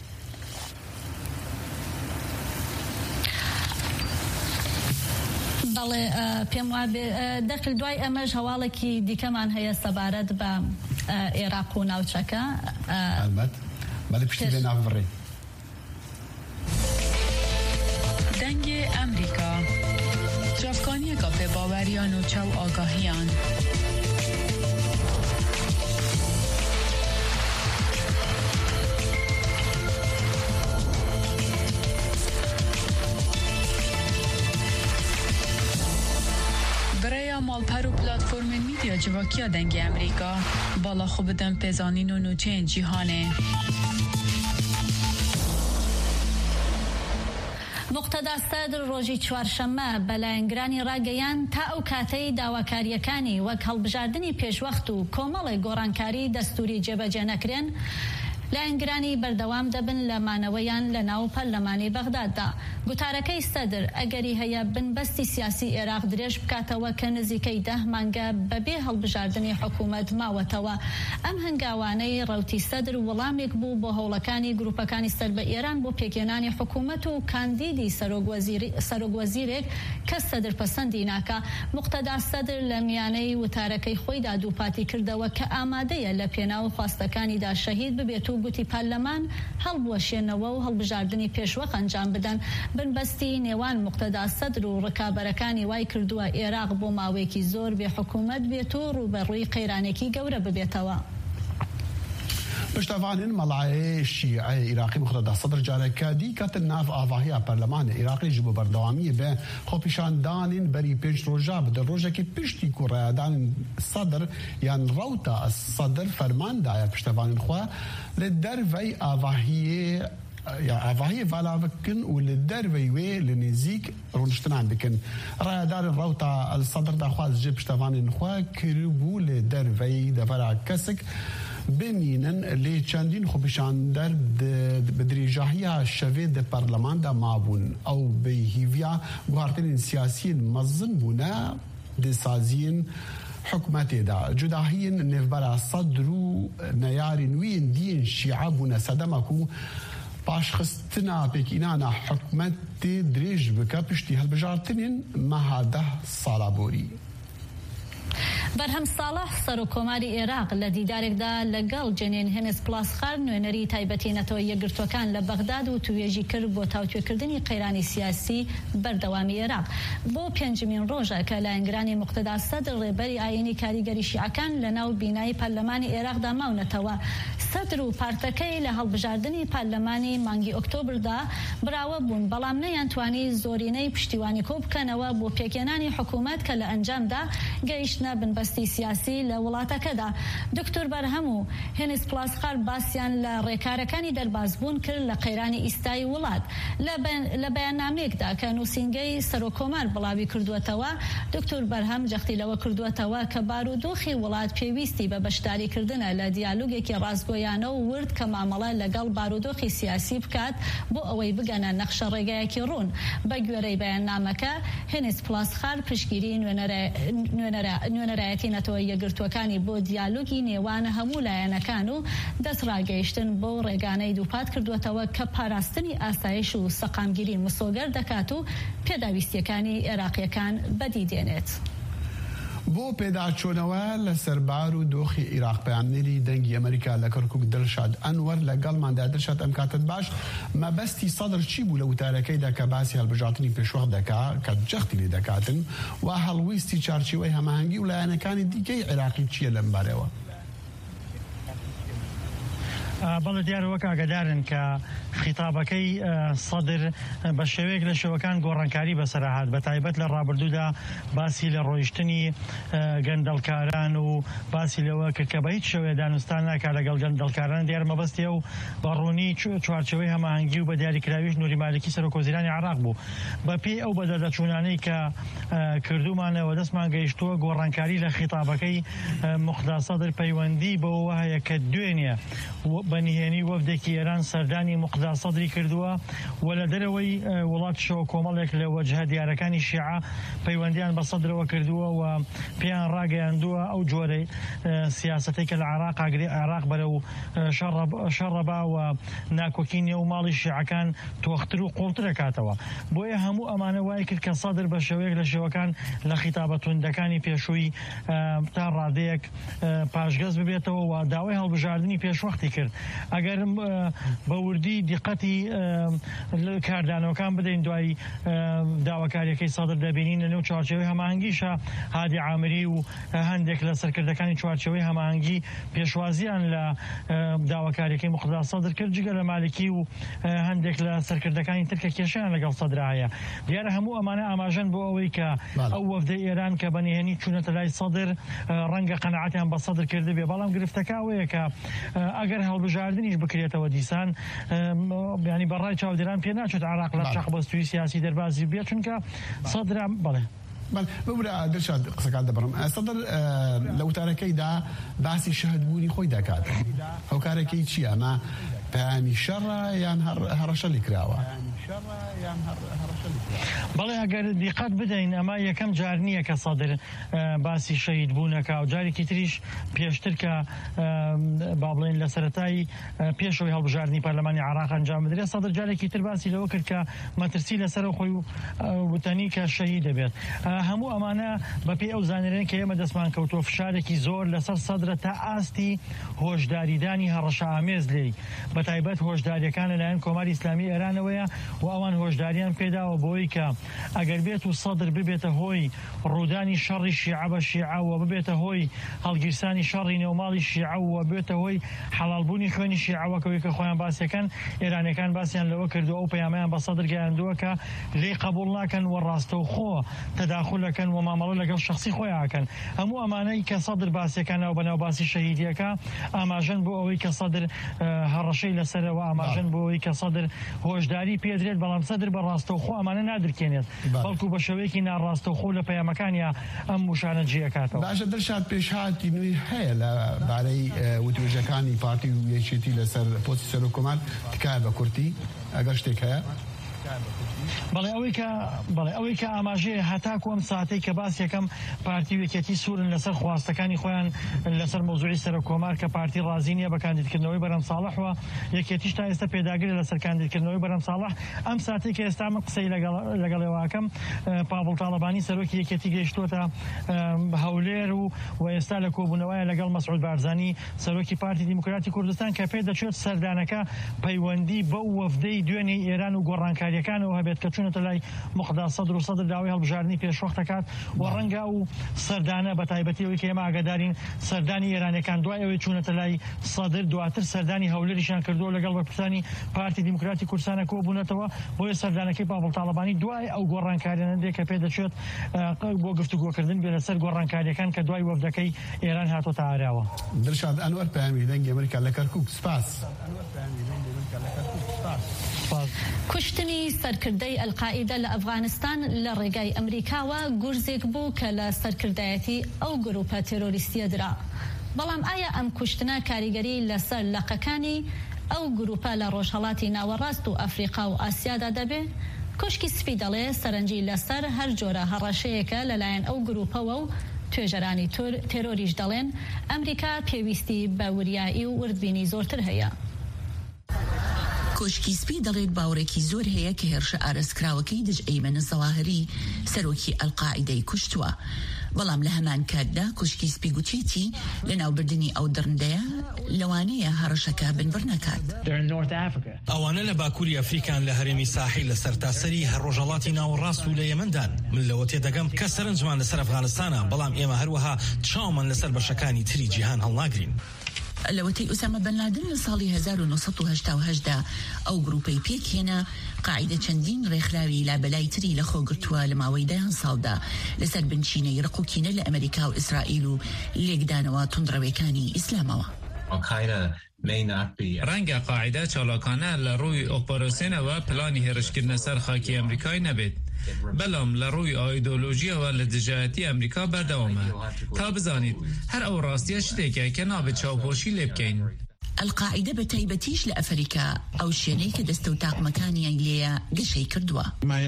بله پێم وابێ دەکل دوای ئەمەش هەواڵێکی دیکەمان هەیە سەبارەت بە عێراق و ناوچەکە ئەلبەت بەڵێ پشتی لێ ناوبڕێ دەنگی ئەمریکا جافکانیەکە پێباوەریان و چاو ئاگاهیان مالپر و پلاتفورم میدیا جواکیا دنگ امریکا بالا خوب دم پیزانین و نوچین جیهانه مقتدا سەدر ڕۆژی چوارشەممە بەلایەنگرانی ڕاگەیان تا ئەو کاتەی داواکاریەکانی وەک هەڵبژاردننی پێشوەخت و کۆمەڵی گۆڕانکاری دەستوری جێبەجێ نەکرێن لایەنگرانی بەردەوام دەبن لە مانەوەیان لە ناو پەرلەمانی بەغداددا. گوتارەکەی سەدر ئەگەری هەیە بنبەستی سیاسی عێراق درێژ بکاتەوە کە نزیکەی دە مانگە بەبێ هەڵبژاردننی حکوومەت ماوەتەوە. ئەم هەنگاوانەی ڕەوتی سەدر وەڵامێک بوو بۆ هەوڵەکانی گروپەکانی سەر بە ئێران بۆ پێکێنانی حکوومەت و کاندیدی سەرۆکوەزیرێک کە سەدر پەسەندی ناکا. مقتەدا سەدر لە میانەی وتارەکەی خۆیدا دووپاتی کردەوە کە ئامادەیە لە پێناو خواستەکانیدا شەهید ببێت و گوتی پارلەمان هەڵبوەشێنەوە و هەڵبژاردننی پێشوەق ئەنجام بدەن. بنبەستی نێوان مقتەدا سەدر و ڕکابەرەکانی وای کردووە عێراق بۆ ماوەیەکی زۆر بێ حکوومەت بێت و ڕوبەڕووی قەیرانێکی گەورە ببێتەوە. پشتوانین مەڵایە شیعە عێراقی مقتەدا سەدر جارێکە دیکەتن ناو ئاڤاهەیە پەرلەمانی عێراقی ji bo berdewamiyê bê xwepêşandanên berî pênc roja bi di rojekê piştî ku rayadanên Sedr yan rewta Sedr ferman daye piştevanên xwe li dervey avahiyê ya avahiyê vala bikin û li dervey wê li nêzik rûniştinan bikin. Rayadarên rewta Sedr da xwaz ji piştevanên xwe kiribû li dervey devera kesik بمینن لی چندین خۆپیشاندەر bi dirêjahiya şevê di parleman de mabûn ew bi hîviya guhartinên siyasiyên mezin bûne di saziyên حکومتê de. Cudahiyên nêvbera Sedr û neyarên wî yên diyên şî'a bûne sedema ku paşxistina pêkînana hikûmetê dirêj bike piştî hilbijartinên meha deh sala borî. بەرهەم ساڵح سەرۆکۆماری عێراق لە دیدارێکدا لەگەڵ جەنین هێنس پلاسخار نوێنەری تایبەتینەتەوە یەکگرتوەکان لە بەغداد و توێژی کرد بۆ تاوتوێکردنی قەیرانی سیاسی بەردەوامی عێراق بۆ پێنجمین ڕۆژە کە لایەنگرانی موقتەدا سەدر ڕێبەری ئاینی کاریگەری شیعەکان لە ناو بینایی پەرلەمانی عێراقدا ماونەتەوە. سەدر و پارتەکەی لە هەڵبژاردننی پارلەمانی مانگی ئۆکتۆبردا براوە بوون، بەڵام نەیانتوانی زۆرینەی پشتیوانی کۆ بکەنەوە بۆ پێکێنانی حکوومەت کە لە ئەنجامدا گەیشتنە بنبەستی سیاسی لە وڵاتەکەدا. دکتۆر بەرهەم و هێنس پلاسخار باسییان لە ڕێکارەکانی دەربازبوون کرد لە قەیرانی ئیستایی وڵات. لە بەیاننامەیەکدا کە نووسینگەی سەرۆکۆمار بڵاوی کردووەتەوە، دکتۆر بەرهەم جەختی لەوە کردووەتەوە کە بارودۆخی وڵات پێویستی بە بەشداریکردنە لە دیالۆگێکی ڕاستگۆیانە و ورد کە مامەڵە لەگەڵ بارودۆخی سیاسی بکات بۆ ئەوەی بگەنە نەخشە ڕێگایەکی ڕوون. بە گوێرەی بەیاننامەکە هێنس پلاسخار پشگیری نوێنەرایەتی نەتەوە یەکگرتوەکانی بۆ دیالۆگی نێوان هەموو لایەنەکان و دەستڕاگەیشتن بۆ ڕێگانەی دووپات کردوێتەوە کە پاراستنی ئاسایش و سەقامگیری مسۆگەر دەکات و پێداویستیەکانی عێراقیەکان بەدی دێنێت. بۆ پێداچوونەوە لە سەربار و دۆخی عێراق پەیامنێری دەنگی ئەمریکا لە کەرکوک دڵشاد ئەنوەر لەگەڵماندا دڵشاد ئەم کاتت باش مەبەستی سەدر چی بوو لە وتارەکەیدا کە باسی هەڵبژاردننی پێشوەخت دەکات کە جەختی لێ دەکاتن و هەڵویستی چارچێوەی هەماهەنگی و لایەنەکانی دیکەی عێراقی چییە لەم بارەوە؟ بەڵێ دیارەوە ئاگادارن کە خیتابەکەی سەدر بە شێوەیەک لە شێوەکان گۆڕانکاری بەسەرهات بە تایبەت لە ڕابردوودا باسی لە ڕۆیشتنی گەندەڵکاران و باسی لەوە کرد کە بە هیچ شێوەیە دانوستان ناکات لەگەڵ گەندەڵکاران دیار مەبەستیە و بەڕوونی چوارچەوەی هەماهەنگی و بە دیاریکراویش نووری مالکی سەرۆکوەزیرانی عێراق بوو. بە پێی ئەو بەدەردەچوونانەی کە کردومانەوە دەستمان گەیشتووە گۆڕانکاری لە خیتابەکەی موقدا سەدر پەیوەندی بەوە هەیە کە دوێنێ بەنهێنی وەفدێکی ئێران سەردانی موقدا سەدری کردووە و لە دەرەوەی وڵاتشەوە کۆمەڵێک لە وەجهە دیارەکانی شیعە پەیوەندیان بە سەدرەوە کردووە و پێیان ڕاگەیاندووە ئەو جۆرەی سیاسەتێک کە لە عێراق عێراق بەرە و شەڕەبا و ناکۆکی نێو ماڵی شیعەکان تۆختر و قوڵتر دەکاتەوە. بۆیە هەموو ئەمانە وای کرد کە سەدر بە شێوەیەک لە شێوەکان لە خیتابە توندەکانی پێشووی تا ڕادەیەک پاشگەز ببێتەوە و داوای هەڵبژاردننی پێشوەختی کرد. ئەگەر بە وردی دیقەتی کاردانەوەکان بدەین دوای داواکاریەکەی سەدر دەبینین لە نێو چوارچێوەی هەماهەنگیشە هادی عامری و هەندێک لە سەرکردەکانی چوارچێوەی هەماهەنگی پێشوازیان لە داواکاریەکەی موقدا سەدر کرد جگە لە مالکی و هەندێک لە سەرکردەکانی ترکە کێشیان لەگەڵ سەدرا هەیە. دیارە هەموو ئەمانە ئاماژەن بۆ ئەوەی کە ئەو وەفدەی ئێران کە بەنهێنی چوونەتە لای سەدر ڕەنگە قەنەعەتیان بە سەدر کردبێ، بەڵام گرفتەکە ئەوەیە کە ئەگەر هەڵبژاردننیش بکرێتەوە دیسان ینی بەڕای چاودێران پێ ناچێت عێراق لە شەقبەستووی سیاسی دەربازی بێت چونکە سەدرا بەڵێ ببرە دڵشاد قسەکان دەبڕم. سەدر لە وتارەکەیدا باسی شەهدبوونی خۆی دەکات. هەوکارەکەی چییە؟ ئەمە پەیامی شەڕە یان هەڕەشەلی کراوە؟ بەڵێ ئەگەر دیقەت بدەین ئەمە یەکەم جار نییە کە سەدر باسی شەهید بوونەکە و جارێکی تریش پێشتر کە با بڵێن لە سەرەتایی پێشەوەی هەڵبژاردننی پەرلەمانی عێراق ئەنجام بدرێت سەدر جارێکی تر باسی لەوە کرد کە مەترسی لەسەر خۆی وتەنی کە شەهید دەبێت. هەموو ئەمانە بەپێی ئەو زانێرێن کە ئێمە دەستمان کەوتووە فشارێکی زۆر لەسەر سەدرە تا ئاستی هۆشداریدانی هەڕەشە ئامێز لێی بە تایبەت هۆشداریەکان لەلایەن کۆماری ئیسلامی ئێرانەوەیە و ئەوان هۆشداریان پێداوە بۆی کە ئەگەر بێت و سەدر ببێتە هۆی ڕوودانی شەڕی شیعە بە شیعە و ببێتە هۆی هەڵگیرسانی شەڕی نێوماڵی شیعە و بێتە هۆی حەڵالبوونی خوێنی شیعەوەکەوەی کە خۆیان باسیەکەن ئێرانەکان باسییان لەوە کردووە ئەو پەیامەیان بە سەدر گەیاندووە کە لێ قبوڵ ناکەن و ڕاستەوخۆ تەداخولەکەن و مامەڵە لەگەڵ شخصی خۆیانکەن. هەموو ئەمانەی کە سەدر باسیەکانەوە بەناو باسی شەهیدیەکە ئاماژەن بۆ ئەوەی کە سەدر هەڕەشەی لەسەرەوە ئاماژەن بۆ ئەوەی کە سەدر هۆشداری پێدرێت، بەڵام سەدر بە ڕاستەوخۆ ئەمانە نادرکێنێت بەڵکو بە شێوەیەکی ناڕاستەوخۆ لە پەیامەکانیە ئەم وشانە جێەکاتەوە. باشە دڵشاد پێشهاتی نوێی هەیە لە بارەی وتوێژەکانی پارتی و یەکێتی لەسەر پۆستی سەرۆکۆمار تکایە بە کورتی ئەگەر شتێک هەیە؟ بەڵێ ئەوەی کە بەڵێ ئەوەی کە ئاماژەیە هەتاکو ئەم ساتەی کە باس یەکەم پارتی وێکێتی سوورن لەسەر خواستەکانی خۆیان لەسەر مۆزوعی سەر کۆمار کە پارتی ڕازی نییە بە کاندیدکردنەوەی بەرەم ساڵحەوە یەکێتیش تا ئێستا پێداگرێت لەسەر کاندیدکردنەوەی بەرەم ساڵح ئەم ساتەی کە ئێستا من قسەی لەگەڵێواکەم پاڤڵ تاڵەبانی سەرۆکی یەکێتی گەیشتووەتە هەولێر و و ئێستا لە کۆبوونەوەیە لەگەڵ مەسعود بارزانی سەرۆکی پارتی دیموکراتی کوردستان کە پێ دەچێت سەردانەکە پەیوەندی بەو وەفدەی دوێنێ ئێران و گۆڕانکاریەکانەوە هەبێت کە چونەتە لای مقدا سەدر و سەدر داوای هەڵبژاردننی پێشوەخت دەکات و ڕەنگە و سەردانە بە تایبەتیەوەی کە ئێمە ئاگادارین سەردانی ئێرانەکان دوای ئەوەی چونەتە لای سەدر دواتر سەردانی هەولێریشان کردووە لەگەڵ بەرپرسانی پارتی دیموکراتی کوردستانە کۆبوونەتەوە بۆیە سەردانەکەی پاڤڵ تاڵەبانی دوای ئەو گۆڕانکاریانەندێ کە پێ دەچێت بۆ گفتوگۆکردن بێ لەسەر گۆڕانکاریەکان کە دوای وەفدەکەی ئێران هاتۆتە ئاراوە. دڵشاد ئەنوەر پەیامی دەنگی ئەمریکا لە کەرکووک سپاس. کوشتنی سەرکردەی ئەلقائیدە لە ئەفغانستان لە ڕێگای ئەمریکاوە گورزێک بوو کە لە سەرکردایەتی ئەو گروپە تێرۆریستیە درا. بەڵام ئایا ئەم کوشتنە کاریگەری لەسەر لەقەکانی ئەو گروپە لە ڕۆژهەڵاتی ناوەڕاست و ئەفریقا و ئاسیادا دەبێ؟ کۆشکی سپی دەڵێ سەرنجی لەسەر هەر جۆرە هەڕەشەیەکە لەلایەن ئەو گروپەوە و توێژەرانی تێرۆریش دەڵێن ئەمریکا پێویستی بە وریایی و وردبینی زۆرتر هەیە. کۆشکی سپی دەڵێت باوڕێکی زۆر هەیە کە هێرشە ئارەسکراوەکەی دژ ئەیمەنە زەواهری سەرۆکی ئەلقائیدەی کوشتووە. بەڵام لە هەمان کاتدا کۆشکی سپی گوتێتی لە ناوبردننی ئەو دڕندەیە لەوانەیە هەڕەشەکە بنبڕ نەکات. ئەوانە لە باکووری ئەفریکان لە هەرێمی ساحیل لە سەرتاسەری هەر ڕۆژهەڵاتی ناوەڕاست و لە یەمەندان. من لەوە تێدەگەم کە سەرنجمان لەسەر ئەفغانستانە، بەڵام ئێمە هەروەها چاومان لەسەر بەشەکانی تری جیهان هەڵناگرین. لەوەتەی ئوسامە بن لادن لە ساڵی هەزار و نۆسەد و هەشتا و هەشتدا ئەو گروپەی پێکهێنا قاعیدە چەندین ڕێکخراوی لابەلای تری لە خۆگرتووە لە ماوەی دەیان ساڵدا لەسەر بنچینەی ڕقوکینە لە ئەمریکا و ئیسرائیل و لێکدانەوە توندڕەوەکانی ئیسلامەوە. ڕەنگە قاعیدە چالاکانە لە ڕووی ئۆپۆراسیۆنەوە پلانی هێرشکردنە سەر خاکی ئەمریکای نەبێت، بەڵام لە ڕووی ئایدۆلۆژیەوە لە دژایەتی ئەمریکا بەردەوامە تا بزانیت هەر ئەو ڕاستیە شتێکە کە نابێت چاوپۆشی لێ بکەین. ئەلقائیدە بە تایبەتیش لە ئەفریقا ئەو شوێنەی کە دەستە و تاقمەکانیان لێیە گەشەی کردووە.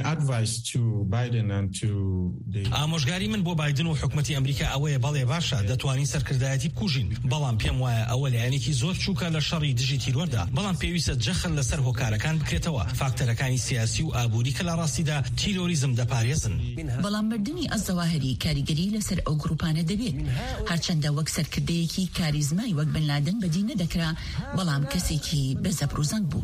ئامۆژگاری من بۆ بایدن و حکومەتی ئەمریکا ئەوەیە بەڵێ باشە دەتوانین سەرکردایەتی بکوژین، بەڵام پێم وایە ئەوە لایەنێکی زۆر چووکە لە شەڕی دژی تیرۆردا، بەڵام پێویستە جەخل لەسەر هۆکارەکان بکرێتەوە، فاکتەرەکانی سیاسی و ئابووری کە لە ڕاستیدا تیرۆریزم دەپارێزن. بەڵام مردنی ئەزەواهری کاریگەری لەسەر ئەو گروپانە دەبێت، هەرچەندە وەک سەرکردەیەکی کاریزمای وەک بن لادن بەدی نەدەکرا، بەڵام کەسێکی بەزەپڕوزەنگ بوو.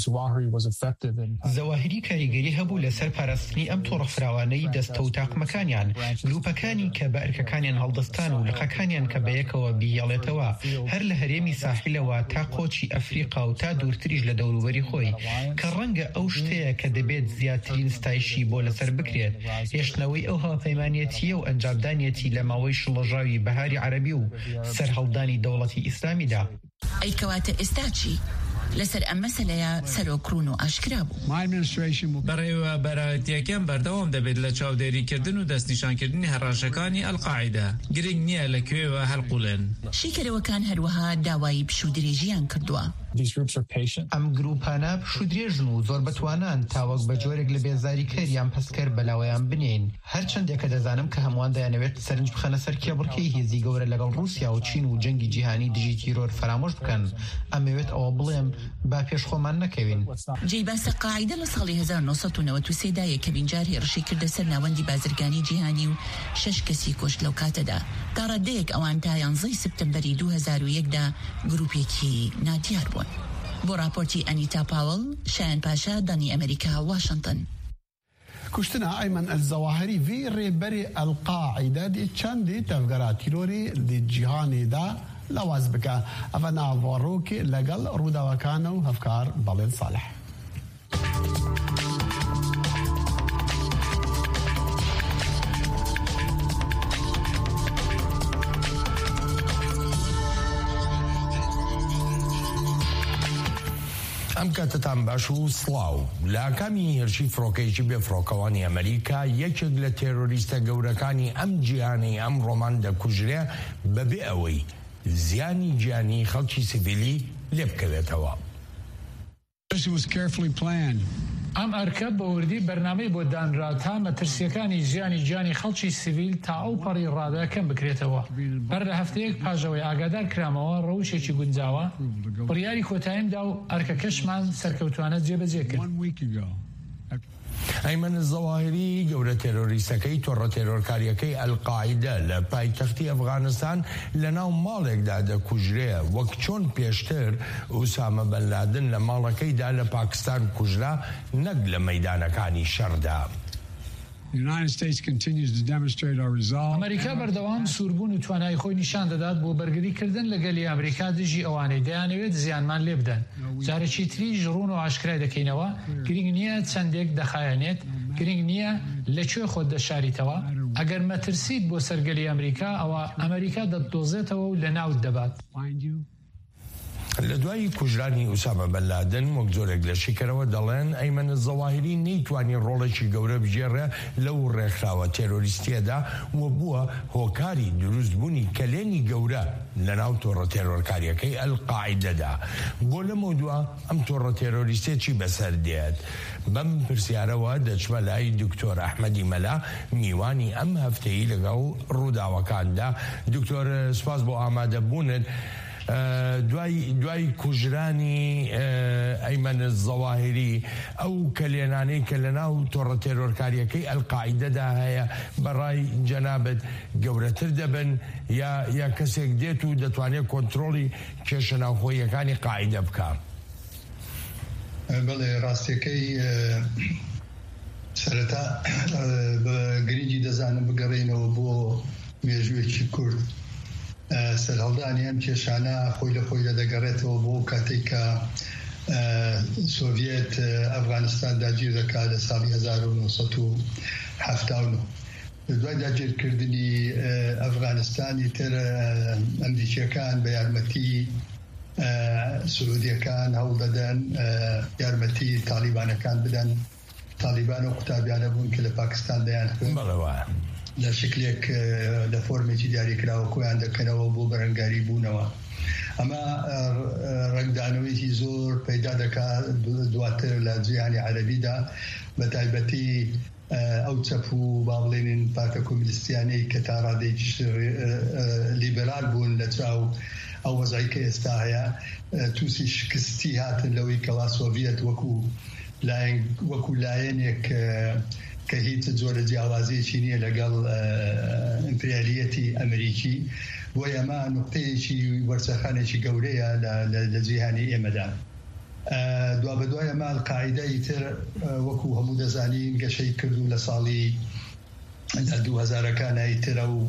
زەواهری کاریگەری هەبوو لەسەر پاراستنی ئەم تۆڕە فراوانەی دەستە و تاقمەکانیان، گروپەکانی کە بە ئەرکەکانیان هەڵدەستان و لقەکانیان کە بەیەکەوە بیهێڵێتەوە هەر لە هەرێمی ساحیلەوە تا قۆچی ئەفریقا و تا دوورتریش لە دەوروبەری خۆی، کە ڕەنگە ئەو شتەیە کە دەبێت زیاترین ستایشی بۆ لەسەر بکرێت هێشتنەوەی ئەو هاوپەیمانیەتیە و ئەنجامدانیەتی لە ماوەی شڵەژاوی بەهاری عەرەبی و سەرهەڵدانی دەوڵەتی ئیسلامیدا. ئەی کەواتە ئێستا چی؟ لەسەر ئەم مەسەلەیە سەرۆکڕون و ئاشکرا بوو. بەڕێوە بەراەتیەکەم بەردەوام دەبێت لە چاودێریکردن و دەستنیشانکردنی هەڕاشەکانی ئەلقائیدە، گرنگ نییە لەکوێوە هەڵقوڵێن. شیکەرەوەکان هەروەها داوای پشودرێژیان کردووە. ئەم گروپانە پشودرێژن و زۆر بەتوانان تاوەک بە جۆرێک لە بێزاریکەر یان پەسکەر بەلاوەیان بنێن. هەرچەندێکە دەزانم کە هەمووان دەیانەوێت سەرنج بخەنە سەر کێبڕکەی هێزی گەورە لەگەڵ رووسیا و چین و جەنگی جیهانی دژی تیرۆر فرامۆش بکەن، ئەمەوێت ئەوە بڵێم با پێش خۆمان نەکەوین. جێباسە قاعیدە لە ساڵی هەزار و نۆسەد و نەوەت و سێدایە کە بینجار هێرشی کردە سەر ناوەندی بازرگانی جیهانی و شەش کەسی کۆشت لەو کاتەدا. تا ڕادەیەک ئەوان تا یانزەی سپتەمبەری دوو هەزار و یەکدا گروپێکی نادیار بوون. بۆ راپۆرتی ئەنیتا پاوەڵ، شایان پاشا، دانی ئەمریکا، واشنگتن. کوشتنە ئەیمەن ئەلزەواهری ڤی ڕێبەری ئەلقاعیدە دی چەندی تەفگەرا تیرۆری دی جیهانیدا لەواز بکە. ئەڤە ناوەڕۆکی لەگەڵ ڕووداوەکانە و هەفکار بەڵێن ساڵح. ئەم کاتتان باش و سڵاو. لە کامی هێرشی فڕۆکەیەکی بێ فڕۆکەوانی ئەمریکا یەکێک لە تێرۆریستە گەورەکانی ئەم جیهانی ئەم ڕۆمان دەکوژرێ بەبێ ئەوەی زیانی گیانی خەڵکی سیڤیلی لێ بکەوێتەوە. ئەم ئەرکە بە وردی بەرنامەی بۆ دانرا تا مەترسیەکانی ژیانی گیانی خەڵکی سیڤیل تا ئەو پەڕی ڕادە کەم بکرێتەوە. بەر لە هەفتەیەک پاژەوەی ئاگادار کرامەوە ڕەوشێکی گونجاوە بڕیاری کۆتاییمدا و ئەرکەکەشمان سەرکەوتوانە جێبەجێ کرد. ئەیمەن زەواهری گەورە تێرۆریستەکەی تۆڕە تێرۆرکاریەکەی ئەلقاعیدە لە پایتەختی ئەفغانستان لە ناو ماڵێکدا دەکوژرێ وەک چۆن پێشتر ئوسامە بن لادن لە ماڵەکەیدا لە پاکستان کوژرا نەک لە مەیدانەکانی شەڕدا. ئەمریکا بەردەوام سووربوون و توانای خۆی نیشان دەدات بۆ بەرگریکردن لەگەلی ئەمریکا دژی ئەوانەی دەیانەوێت زیانمان لێ بدەن. جارێکی تریش ڕوون و ئاشکرای دەکەینەوە گرنگ نییە چەندێک دەخایەنێت، گرنگ نییە لەکوێ خۆت دەشاریتەوە. ئەگەر مەترسیت بۆ سەرگەلی ئەمریکا ئەوە ئەمریکا دەدۆزێتەوە و لە ناوت دەبات. لە دوای کوژرانی ئوسامە بن لادن وەک جۆرێک لە شیکەرەوە دەڵێن ئەیمەن زەواهری نەیتوانی ڕۆڵێکی گەورە بژێڕێ لەو ڕێکخراوە تێرۆریستیەدا و بووە هۆکاری دروستبوونی کەلێنی گەورە لە ناو تۆڕە تێرۆرکاریەکەی ئەلقاعیدەدا. بۆ لەمە دووە ئەم تۆڕە تێرۆریستێکی بەسەر دێت. بەم پرسیارەوە دەچمە لای دکتۆر ئەحمەدی مەلا میوانی ئەم هەفتەیە لەگەڵ ڕووداوەکاندا. دکتۆر سپاس بۆ ئامادەبوونت. دوای دوای کوژرانی ئەیمەن زەواهری ئەو کەلێنانەی کە لە ناو تۆڕە تێرۆرکاریەکەی ئەلقاعیدەدا هەیە بەڕای جەنابەت گەورەتر دەبن یا یا کەسێک دێت و دەتوانێت کۆنتڕۆڵی کێشە ناوخۆییەکانی قاعیدە بکە؟ بەڵێ ڕاستیەکەی سەرەتا بە گرنگی دەزانم بگەڕێنەوە بۆ مێژوویەکی کورد. سەرهەڵدانی ئەم کێشانە خۆی لە خۆی دەگەڕێتەوە بۆ کاتێک کە سۆڤێت ئەفغانستان داگیر دەکات لە ساڵی هەزار و نۆسەد و هەفتاد و نۆ. دوای داگیرکردنی ئەفغانستانی تر ئەمریکیەکان بە یارمەتی سعودیەکان هەوڵ دەدەن یارمەتی تالیبانەکان بدەن. تالیبان و قوتابیانە بوون کە لە پاکستان دەیان خوێن لە شکلێک لە فۆرمێکی دیاریکراوە کۆیان دەکەنەوە بۆ بەرەنگاری بوونەوە. ئەمە ڕنگدانەوەیکی زۆر پەیدا دەکات دواتر لە جیهانی عەرەبیدا بە تایبەتی ئەو چەپ و با بڵێنین پارتە کۆمونیستیانەی کە تا ڕادێکی لیبرال بوون لە چاو ئەو وەزعی کە ئێستا هەیە تووسی شکستی هاتن لەوەی کەوا سۆڤێت وەکو وەکو لایەنێک کە هیچ جۆرە جیاوازیەکی نییە لەگەڵ ئیمپریالیەتی ئەمریکی. بۆ ئەمە نقطەیەکی وەرچەخانێکی گەورەیە لە جیهانی ئێمەدا. دوا بە دوای ئەمە ئەلقاعیدەی تر وەکو هەموو دەزانین گەشەی کردو لە ساڵی دوو هەزارەکانایی ترە و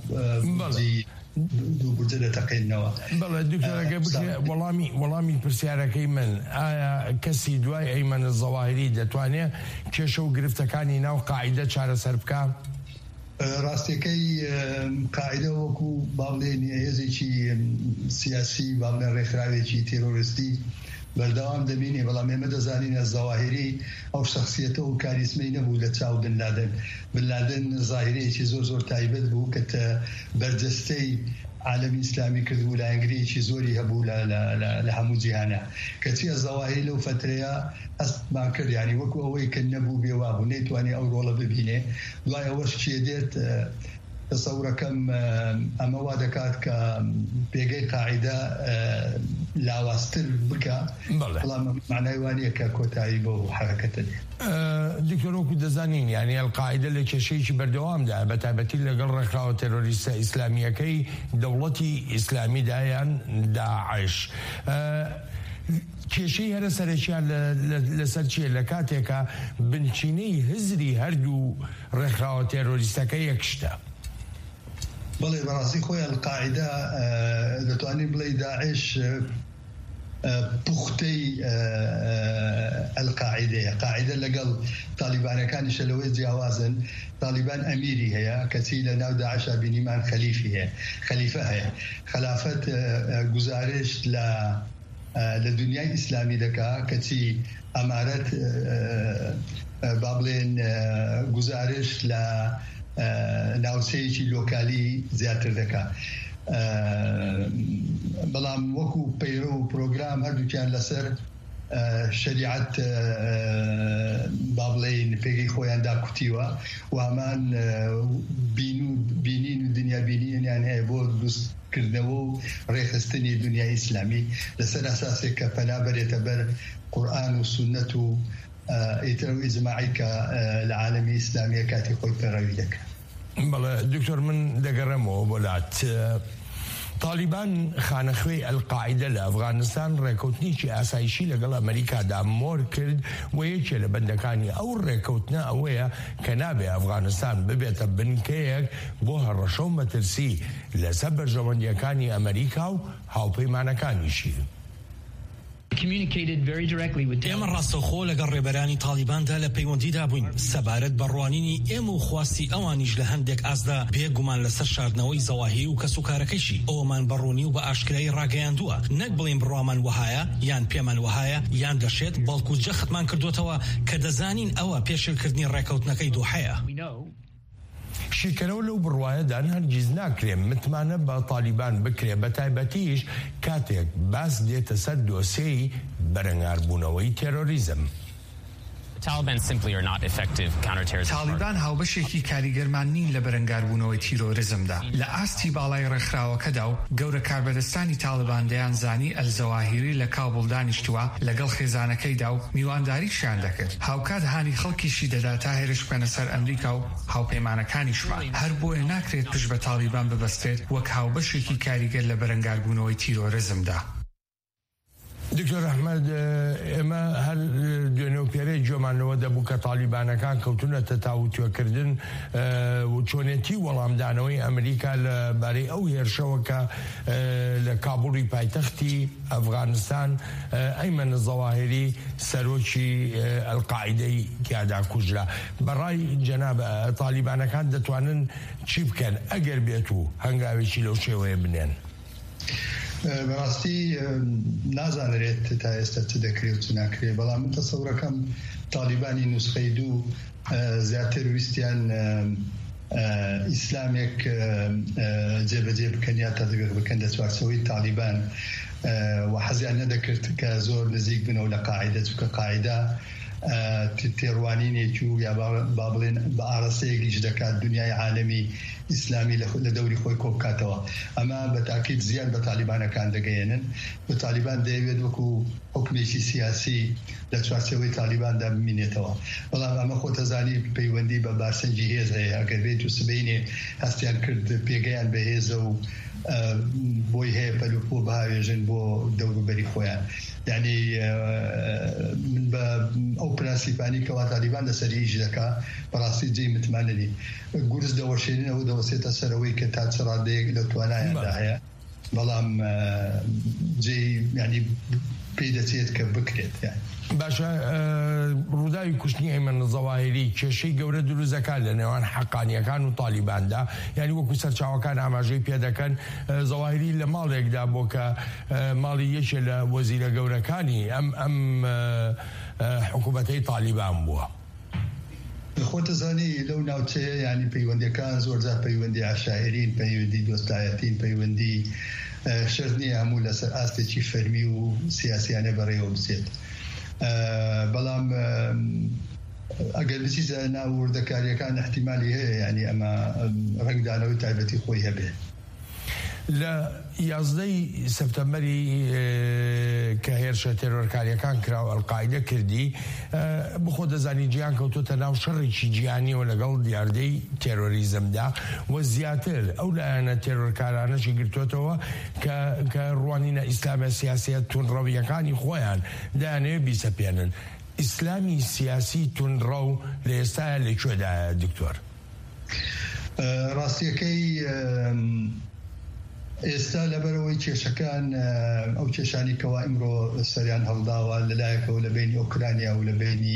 دوو بورجە دەتەقێنەوە. بەڵێ دکتۆرەکە بکرێ وەڵامی وەڵامی پرسیارەکەی من ئایا کەسی دوای ئەیمەن زەواهری دەتوانێت کێشە و گرفتەکانی ناو قاعیدە چارەسەر بکە؟ ڕاستیەکەی قاعیدە وەکو باڵێنی هێزێکی سیاسی باڵێن ڕێکخراوێکی تێرۆریستی بەردەوام دەبینی. بەڵام ئێمە دەزانینە زەواهری ئەو شخصیەتە و کاریسمەی نەبوو لە چاو بن لادن. بن لادن زاهرەیەکی زۆر زۆر تایبەت بوو کە بەرجەستەی عالەمی ئیسلامی کردبوو لە ئەنگرەیەکی زۆری هەبوو لە هەموو جیهانە. کەچیە زەواهری لەو فترەیە ئەستمان کرد یانی وەکو ئەوەی کە نەبوو بێوابوو نەیتوانێت ئەو ڕۆڵە ببینێ. دوای ئەوەش چێ دێت تەسەورەکەم ئەمە وا دەکات کە پێگەی قاعیدە لاواستر بکە، بەڵام معنای وانییە کە کۆتایی بۆ حرەکەتە دێ. دکتۆر وەکو دەزانین یعنی ئەلقاعیدە لە کێشەیەکی بەردەوامدا بە تایبەتی لەگەڵ ڕێکخراوە تێرۆریستە ئیسلامیەکەی دەوڵەتی ئیسلامیدایان داعش. کێشەی هەرە سەرەکیان لەسەر چیە؟ لە کاتێکە بنچینەی هزری هەردوو ڕێکخراوە تێرۆریستەکە یەکشتە. بەڵێ بەڕاستی خۆی ئەلقاعیدە دەتوانین بڵێ داعش پوختەی ئەلقاعیدەیە. قاعیدە لەگەڵ تالیبانەکانیشە لەوەی جیاوازن. تالیبان ئەمیری هەیە کەچی لە ناو داعشا بینیمان خەلیفی هەیە، خەلیفە هەیە. خلافەت گزارش لە لە دنیای ئیسلامی دەکا کەچی ئەمارەت با بڵێن گزارش لە ناوچەیەکی لۆکالی زیاتر دەکا. بەڵام وەکو پەیرە و پرۆگرام هەردووکیان لەسەر شریعەت با بڵێن پێگەی خۆیاندا کوتیوە و هەمان بینین و دنیا بینیان هەیە بۆ دروستکردنەوە و ڕێخستنی دنیای ئیسلامی لەسەر ئاساسێک کە پەنابەرێتە بەر قورئان و سونەت و ئیتر و ئیجماعی کە لە عالەمی ئیسلامیە کاتی خۆی پەیڕەوی دەکات. بەڵێ دکتۆر من دەگەڕێمەوە بۆلات طالبان خانەخوێی ئەلقاعیدە لە ئەفغانستان ڕێکەوتنیی ئاسایشی لەگەڵ ئەمریکادا مۆر کرد و یەکێ لە بەندەکانی ئەو ڕێکەوتنە ئەوەیە کە نابێ ئەفغانستان ببێتە بنکەیەک بۆ هەڕەشە و مەترسی لەسەر بەرژەوەندیەکانی ئەمریکا و هاوپەیمانەکانیشی. ئێمە ڕاستەوخۆ لەگەڵ ڕێبەرانی تالیباندا لە پەیوەندیدا بووین سەبارەت بە ڕوانینی ئێمە و خواستی ئەوانیش لە هەندێک ئاسدا بێگومان لەسەر شاردنەوەی زەواهیر و کەسوکارەکەیشی ئەومان بەڕوونی و بە ئاشکرایی ڕاگەیاندووە نەک بڵێن بڕوامان وهایە یان پێمان وهایە یان دەشێت بەڵکو جەختمان کردوتەوە کە دەزانین ئەوە پێشێلکردنی ڕێکەوتنەکەی دۆحەیە. شیکەرەوە لەو بڕوایەدان هەرگیز ناکرێن متمانە بە تالیبان بکرێ بە تایبەتیش کاتێک باس دێتە سەر دۆسیەی بەرەنگاربوونەوەی تێرۆریزم. تالیبان هاوبەشێکی کاریگەرمان نین لە بەرەنگاربوونەوەی تیرۆریزمدا. لە ئاستی باڵای ڕێکخراوەکەدا و گەورە کاربەدەستانی تالیبان دەیان زانی ئەلزەواهیری لە کابڵ دانیشتووە لەگەڵ خێزانەکەیدا و میوانداریشیان دەکرد. هاوکات هانی خەڵکیشی دەدا تا هێرش بکەنە سەر ئەمریکا و هاوپەیمانەکانیشمان. هەر بۆیە ناکرێت پشت بە تالیبان ببەسترێت وەک هاوبەشێکی کاریگەر لە بەرەنگاربوونەوەی تیرۆریزمدا. دکتۆر ئەحمەد ئێمە هەر دوێنێ و پێرەی جۆمانەوە دەبوو کە تالیبانەکان کەوتونەتە تاوتوێکردن و چۆنێتی وەڵامدانەوەی ئەمریکا لەبارەی ئەو هێرشەوە کە لە کابوڵی پایتەختی ئەفغانستان ئەیمەنە زەواهیری سەرۆکی ئەلقاعیدەی تیادا کوژرا. بەڕای جەناب تالیبانەکان دەتوانن چی بکەن ئەگەر بێت و هەنگاوێکی لەو شێوەیە بنێن؟ بەڕاستی نازانرێت تا ئێستا چ دەکرێت و چ ناکرێت بەڵام من تەسەورەکەم تالیبانی نوسخەی دوو زیاتر ویستیان ئیسلامێک جێبەجێ بکەن یا تەدبیر بکەن لە چوارچەوەی تالیبان و حەزیان نەدەکرد کە زۆر نزیک بنەوە لە قاعیدە چونکە قاعیدە تێڕوانینێکی و یا با بڵێن بە ئاڕاستەیەکیش دەکات دنیای عالەمی ئیسلامی لە دەوری خۆی کۆبکاتەوە. ئەمە بە تاکید زیان بە تالیبانەکان دەگەیەنن. بە تالیبان دەیەوێت وەکو حکمێکی سیاسی لە چوارچەوەی تالیباندا بمینێتەوە. بەڵام ئەمە خۆتەزانی پەیوەندی بە بارسەنجی هێز هەیە. ئەگەر بێت و سبەینێ هەستیان کرد پێگەیان بە هێزە و بۆی هەیە پەلوپۆ بهاوێژن بۆ دەوروبەری خۆیان. یعنی من بە ئەو پرانسیپانی کەوا تالیبان لەسەری ئیش دەکا بەڕاستی جێی متمانەنی گورز دەوەشێنینەوە دەوەسێتە سەرەوەی کە تا چ ڕادەیەک لە توانایاندا هەیە بەڵام جێی ینی پێی دەچێت کە بکرێت. باشە ڕووداوی کوشتنی ئەیمەنە زەواهیری کێشەی گەورە دروستەکان لە نێوان حەقانیەکان و تالیباندا یعنی وەکو سەرچاوەکان ئاماژەی پێ دەکەن زەواهیری لە ماڵێکدا بۆ کە ماڵی یەکێ لە وەزیرە گەورەکانی ئەم ئەم حکوومەتەی تالیبان بووە. خۆتەزانی لەو ناوچەیە ینی پەیوەندیەکان زۆرجار پەیوەندی عشائرین پەیوەندی دۆستایەتین پەیوەندی شەرت نییە هەموو لەسەر ئاستێکی فەرمی و سیاسیانە بەڕێوە بچێت. بەڵام ئەگەر بچیتە ناو وردەکاریەکان احتیمالی هەیە ینی ئەمە ڕنگدانەوەی تایبەتی خۆی هەبێ. لە یازدەی سەپتەمبەری کە هێرشە تێرۆرکاریەکان کراوە ئەلقاعیدە کردی بخۆ دەزانی جیان کەوتۆتە ناو شەڕێکی جیهانیەوە لەگەڵ دیاردەی تێرۆریزمدا و زیاتر ئەو لایەنە تێرۆرکارانەشی گرتوێتەوە کە ڕوانینە ئیسلامە سیاسیە تونڕەویەکانی خۆیان دایانەوێ بیسەپێنن. ئیسلامی سیاسی تونڕە و لە ئێستایە لەکوێدایە دکتۆر؟ ڕاستیەکەی ئێستا لەبەرەوەی کێشەکان ئەو کێشانی کەوا ئیمڕۆ سەریان هەڵداوە لەلایەکەوە لە بینی ئۆکرانیا و لە بینی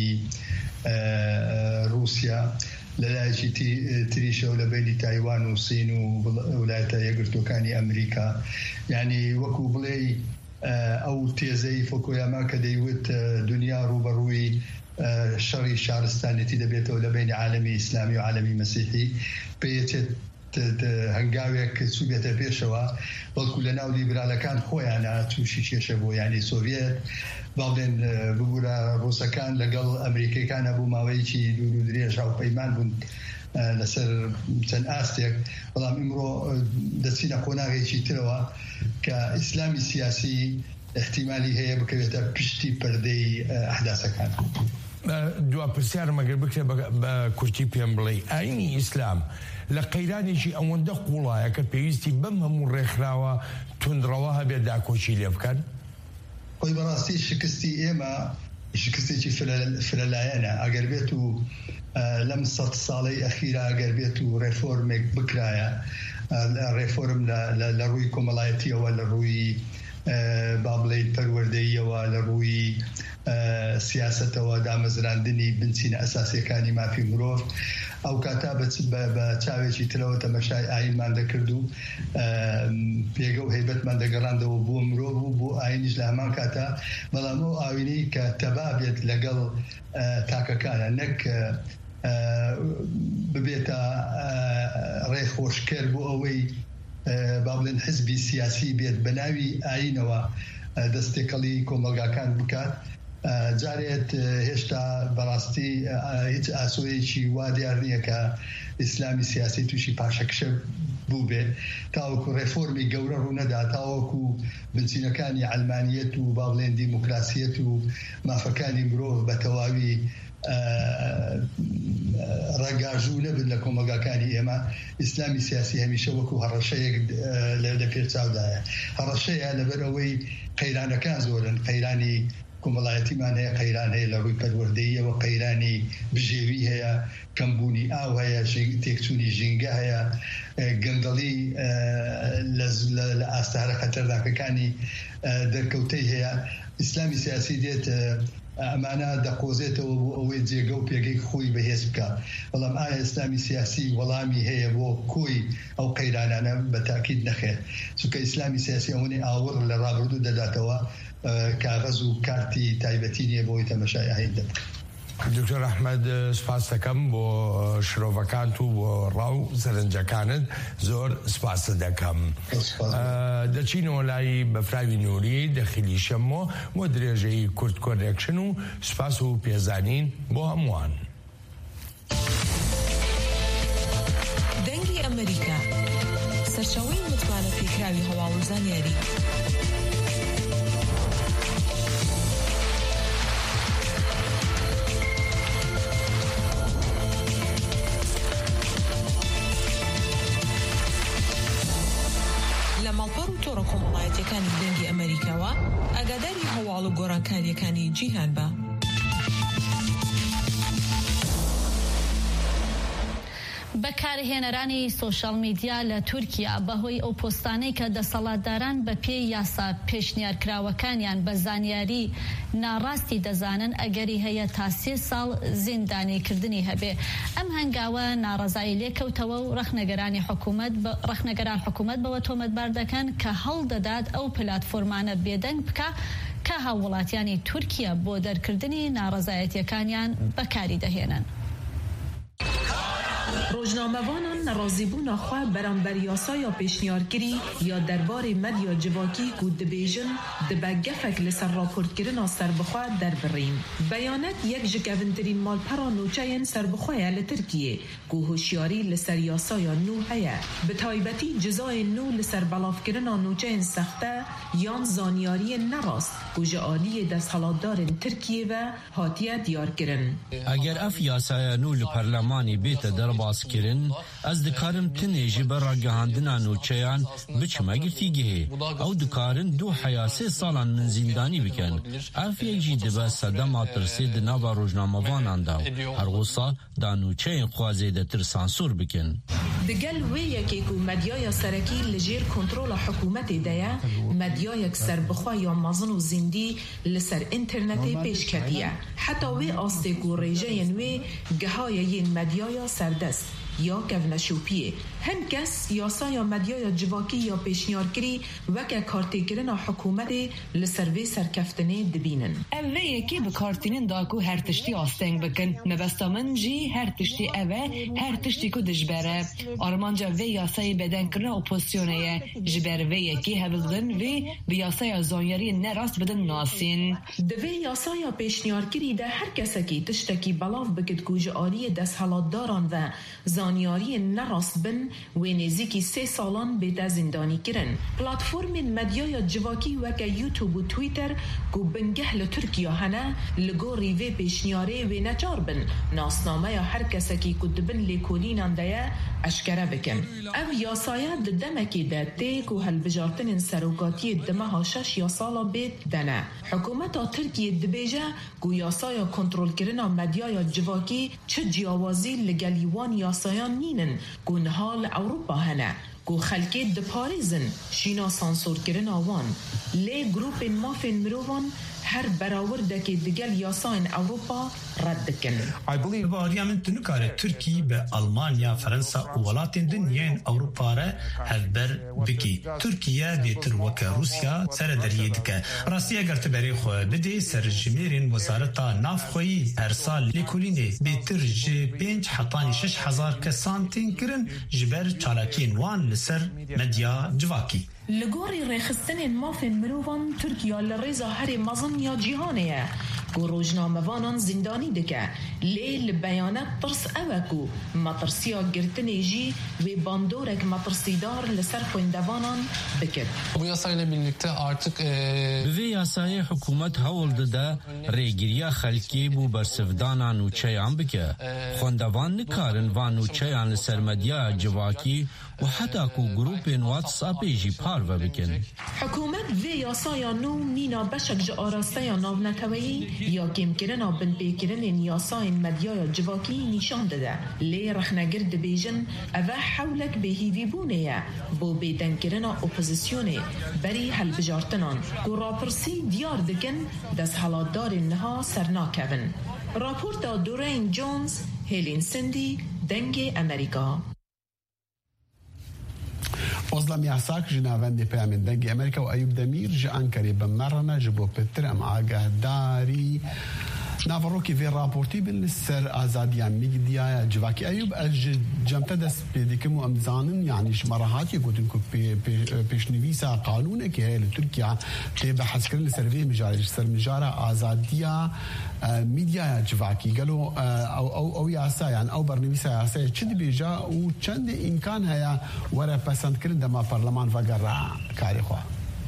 رووسیا لەلایەکی تریشە و لە بینی تایوان و سین و وڵایەتە یەکگرتووەکانی ئەمریکا یعنی وەکو بڵێ ئەو تێزەی فۆکۆیاما کە دەیوت دنیا ڕوبەڕووی شەڕی شارستانێتی دەبێتەوە لە بینی عالەمی ئیسلامی و عالەمی مەسیحی پێچێت هەنگاوێک چوو بێتە پێشەوە بەڵکو لە ناو لیبرالەکان خۆیانە تووشی کێشە بۆ ینی سۆڤێت باڵێن ببوورە ڕووسەکان لەگەڵ ئەمریکەکان هەبوو ماوەیەکی دوور و درێژ هاوپەیمان بوون لەسەر چەند ئاستێک بەڵام ئیمڕۆ دەچینە قۆناغێکی ترەوە کە ئیسلامی سیاسی احتیمالی هەیە بکەوێتە پشتی پەردەی ئەحداسەکان. دوا پرسیارم ئەگەر بکرێ بە کورتی پێم بڵێ ئاینی ئیسلام لە قەیرانێکی ئەوەندە قوڵایە کە پێویستی بەم هەموو ڕێکخراوە توندڕەوە هەبێت داکۆچی لێ بکەن؟ خۆی بەڕاستی شکستی ئێمە شکستێکی فرەلایەنە. ئەگەر بێت و لەم سەد ساڵەی ئەخیرا ئەگەر بێت و ڕێفۆرمێک بکرایە، ڕێفۆرم لە ڕووی کۆمەڵایەتیەوە، لە ڕووی با بڵێیت پەروەردەییەوە، لە ڕووی سیاسەتەوە، دامەزراندنی بنچینە ئەساسیەکانی مافی مرۆڤ، ئەو کاتا بە چاوێکی ترەوە تەمەشای ئاینمان دەکرد و پێگە و هەیبەتمان دەگەڕاندەوە بۆ مرۆڤ و بۆ ئاینیش لە هەمان کاتا. بەڵام ئەو ئاوینەی کە تەبابێت لەگەڵ تاکەکانە، نەک ببێتە ڕێخۆشکەر بۆ ئەوەی با بڵێن حزبی سیاسی بێت بە ناوی ئاینەوە دەستێکەڵی کۆمەلگاکان بکات. جارێت هێشتا بەڕاستی هیچ ئاسۆیەکی وا دیار نییە کە ئیسلامی سیاسی تووشی پاشەکشە بوو بێ، تاوەکو ڕێفۆرمی گەورە ڕوو نەدا، تاوەکو بنچینەکانی علمانیەت و با بڵێن دیموکراسیەت و مافەکانی مرۆڤ بە تەواوی ڕەنگاژوو نەبن لە کۆمەلگاکانی ئێمە. ئیسلامی سیاسی هەمیشە وەکو هەڕەشەیەک لە پێچاودایە. هەڕەشەیە لەبەر ئەوەی قەیرانەکان زۆرن، قەیرانی کۆمەڵایەتیمان هەیە، قەیران هەیە لە ڕووی پەروەردەییەوە، قەیرانی بژێوی هەیە، کەمبوونی ئاو هەیە، تێکچوونی ژینگە هەیە، گەندەڵی لە ئاستارە خەتەرناکەکانی دەرکەوتەی هەیە. ئیسلامی سیاسی دێت ئەمانە دەقۆزێتەوە بۆ ئەوەی جێگە و پێگەی خۆی بەهێز بکە. بەڵام ئایا ئیسلامی سیاسی وەڵامی هەیە بۆ کۆی ئەو قەیرانانە؟ بە تاکید نەخێت، چونکە ئیسلامی سیاسی ئەوەی ئاوڕ لە ڕابردوو دەداتەوە، کاغەز و کارتی تایبەتی نییە بۆی تەمەشای ئاین دەبکە. دکتۆر ئەحمەد، سپاس دەکەم بۆ شرۆڤەکانت و بۆ ڕاو سەرنجەکانت، زۆر سپاس دەکەم. دەچینەوە لای بەفراوی نووری دەخیلی شەمۆ بۆ درێژەی کورد کۆنێکشن و سپاس و پێزانین بۆ هەمووان. دەنگی ئەمریکا، سەرچاوەی متمانە پێکراوی هەواڵ و زانیاری. تۆڕە کۆمەڵایەتیەکانی دەنگی ئەمریکاوە ئاگاداری هەواڵ و گۆڕانکاریەکانی جیهان بە. بەکارهێنەرانی سۆشال میدیا لە تورکیا بەهۆی ئەو پۆستانەی کە دەسەڵاتداران بە پێی یاسا پێشنیارکراوەکانیان بە زانیاری ناڕاستی دەزانن ئەگەری هەیە تا سێ ساڵ زیندانیکردنی هەبێ. ئەم هەنگاوە ناڕەزایی لێکەوتەوە و ڕەخنەگەرانی حکوومەت ڕەخنەگەران حکوومەت بەوە تۆمەتبار دەکەن کە هەڵدەدات ئەو پلاتفۆرمانە بێدەنگ بکە کە هاوڵاتیانی تورکیا بۆ دەرکردنی ناڕەزایەتیەکانیان بەکاری دەهێنن. ڕۆژنامەوانان نەڕازیبوونا خوا بەرامبەر یاسایا پێشنیارکری یا دەربارەی مەدیا جیواکی و دەبێژن دەبە گەفێک لەسەر راپۆرتکردنا سەربەخوا دەربڕین. بەیانەت یەک ji kevîntirîn malpera nûçeyên serbixweya li Tirkiyê ku hoşyarî li ser yasaya nû heye. Bi taybetî cezayên nû li ser belavkirina nûçeyên sexte yan zanyariyên nerast ku ji aliyê desthilatdarên Tirkiyê ve hatiye diyarkirin. Eger ev yasaya nû li perlemanî bête derbaskirin, ez dikarim tinê ji ber ragihandina nûçeyan biçime girtîgehê. Ew dikarin du heya sê salan min zîndanî bikin. Ev yek jî dibe sedema tirsê di nava rojnamevanan da. Her wisa da nûçeyên xwe zêdetir sansûr bikin. Di gel wê yekê ku medyaya serekî li jêr kontrola hikûmetê de ye, medyayek serbixwe ya mezin û zîndî li ser internetê pêşketiye. Heta wê astê ku rêjeyên wê gihaye yên medyaya serdest. یا کونشوپیه هم کس یاسای مدیا یا جواکی یا پیشنیار کری وکه کارتگرن حکومت لسروی سرکفتنه دبینن اوه یکی به کارتینن داکو هر تشتی آستنگ بکن مبستا من جی هر تشتی اوه هر تشتی که دجبره آرمانجا وی یاسای بدن کرن اپوزیونه جبر وی یکی هبلدن وی به یاسای زانیاری نراست بدن ناسین دوی یاسای پیشنیار کری ده هر کسی که تشتکی بلاف بکد کوج آری دست حالات داران و زانیاری نراست بن و نزیکی سه سالان به زندانی کرن پلاتفورم مدیا یا جواکی وکه یوتیوب و تویتر کو بنگه لترکیا هنه لگو ریوه پیشنیاره و نچار بن ناسنامه یا هر کسی که کدبن لیکولین انده اشکره بکن او یاسایه دمکی ده تیک و هلبجارتن سروکاتی دمه ها شش یا سالا بید دنه حکومت ترکیه دبیجه کو یاسایه کنترول کرنا مدیا یا جواکی چه جیاوازی لگلیوان یاسایان نینن کو نهال اوروپا هنه کو خلکی د پاریزن شینا سانسور کرن آوان لی گروپ مافین مروان هر براور دکی دگل یاساین اوروپا رد کن. I believe باریا من تنکاره ترکی به آلمانیا فرانسا و ولاتین دنیای اوروپا را هلبر بکی. ترکیه بیتر وک روسیا سر دریه دکه. راستی اگر تبری خو بدی سر جمیرین وزارتا ناف خویی هر سال لیکولینه بیتر جی پنج حتانی شش هزار کسانتین کرن جبر چالاکین وان لسر مدیا جواکی. لگوری ریخستن مافین مروان ترکیه لرزا هر مزن یا جهانه کو روزنامه‌وانان زندانی دکه لیل بیانات ترس اوکو مطرسیا گرتنی جی و باندورک مطرسیدار لسر خویندوانان بکد. Bu yasayla birlikte artık به یاسای حکومت هول ده ریگیریا خلکی بو برسفدانا نوچیان بکه خوندوان نکارن وان نوچیان لسر مدیا جواکی و حتی کو گروپ واتساپ جی پار و بکن. حکومت وی یاسای نو مینا بشک جا آراسته یا ناونکوی یا کم کرنا بن پیکرن یاسای مدیا یا جواکی نشان داده لی رخنگرد بیجن اوه حولک به هیوی بونه بو بیدن کرنا اپوزیسیونه بری حل بجارتنان کو راپرسی دیار دکن دست حالات دار نها سرناکون. راپورتا دورین جونز هیلین سندی دنگ امریکا. وزلم یاساک جناوند پیامند دنگ امریکا و ایوب دمیر جان کری بمرنا جبو پتر ام آگاه داری نافروکی وی راپورتی بن سر آزادیان میدیا جواکی ایوب اج جمت دست پیدیکم و امزانن یعنی شمارهاتی گوتن کو پیشنویسا قانون که هی لترکیا تی بحث کرن لسروی مجارج سر مجارة آزادیا میدیا جواکی گلو او او او یاسا یعنی او برنویسا یاسا چه بیجا و چند امکان هیا ورا پسند کرن دما پارلمان وگرا کاری خوا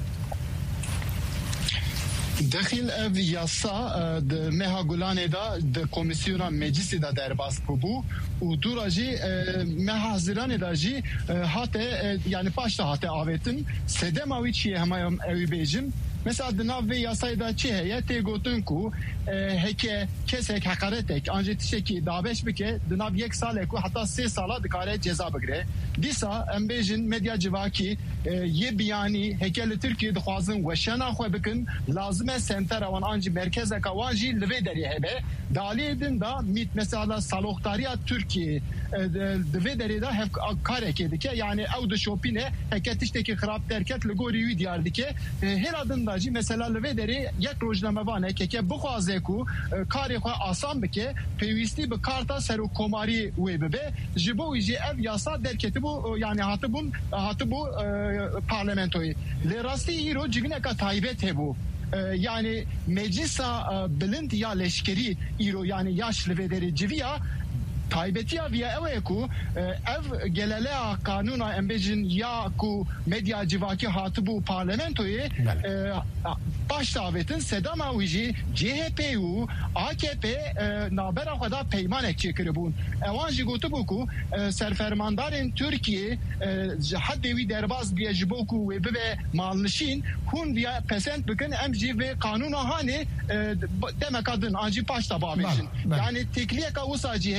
داخل اف یاسا د مها گولانه دا د کمیسیون مجلس دا درباس بو و دوراجی مها حاضرانه دا جی هاته یعنی پاشتا هاته آوتن سدماوی چی هم اوی بیجم مثلا دناو یاسای دا چی هه تی گوتن کو هک کس هک حقارت هک انجه تشکی دابش بکه دناو یک سال کو حتی سه سالا دکاره جزا بگیره دیسا امبیجن مدیا جواکی یه بیانی هکل ترکیه دخوازن وشنا خو بکن لازمه سنتر وان انجه مرکز کوانجی لوی دری هبه دالی دن دا میت مثلا سالوختاریا ترکیه دوی دری دا هف کار که دکه یعنی او د شوپینه هک تشتکی خراب ترکت لگوری وی دیار دکه هر ادن داجی مثلا لوی دری یک روزنامه وانه که که بخوازه کو کاری خو آسان بکه پیوستی به کارتا سرو کوماری وی ببه جبو ویجی اف یاسا درکتی بو yani hatı bu hatı bu e, parlamentoyu. Le rasti hero cigine ka taybet hebu. E, yani meclisa e, bilind ya leşkeri hero yani yaşlı ve deri civiya taybetiya via eveku ev gelele kanuna embejin ya ku medya civaki hatı bu parlamentoyu baş davetin sedama uji C H P U A K P nabera kadar peyman ekçekiri bun evanji gotu bu serfermandarın Türkiye haddevi derbaz bir jiboku ve be malnişin hun via pesent bugün emji ve kanuna hani demek adın anji baş tabamejin yani tekliye ka usa ciheye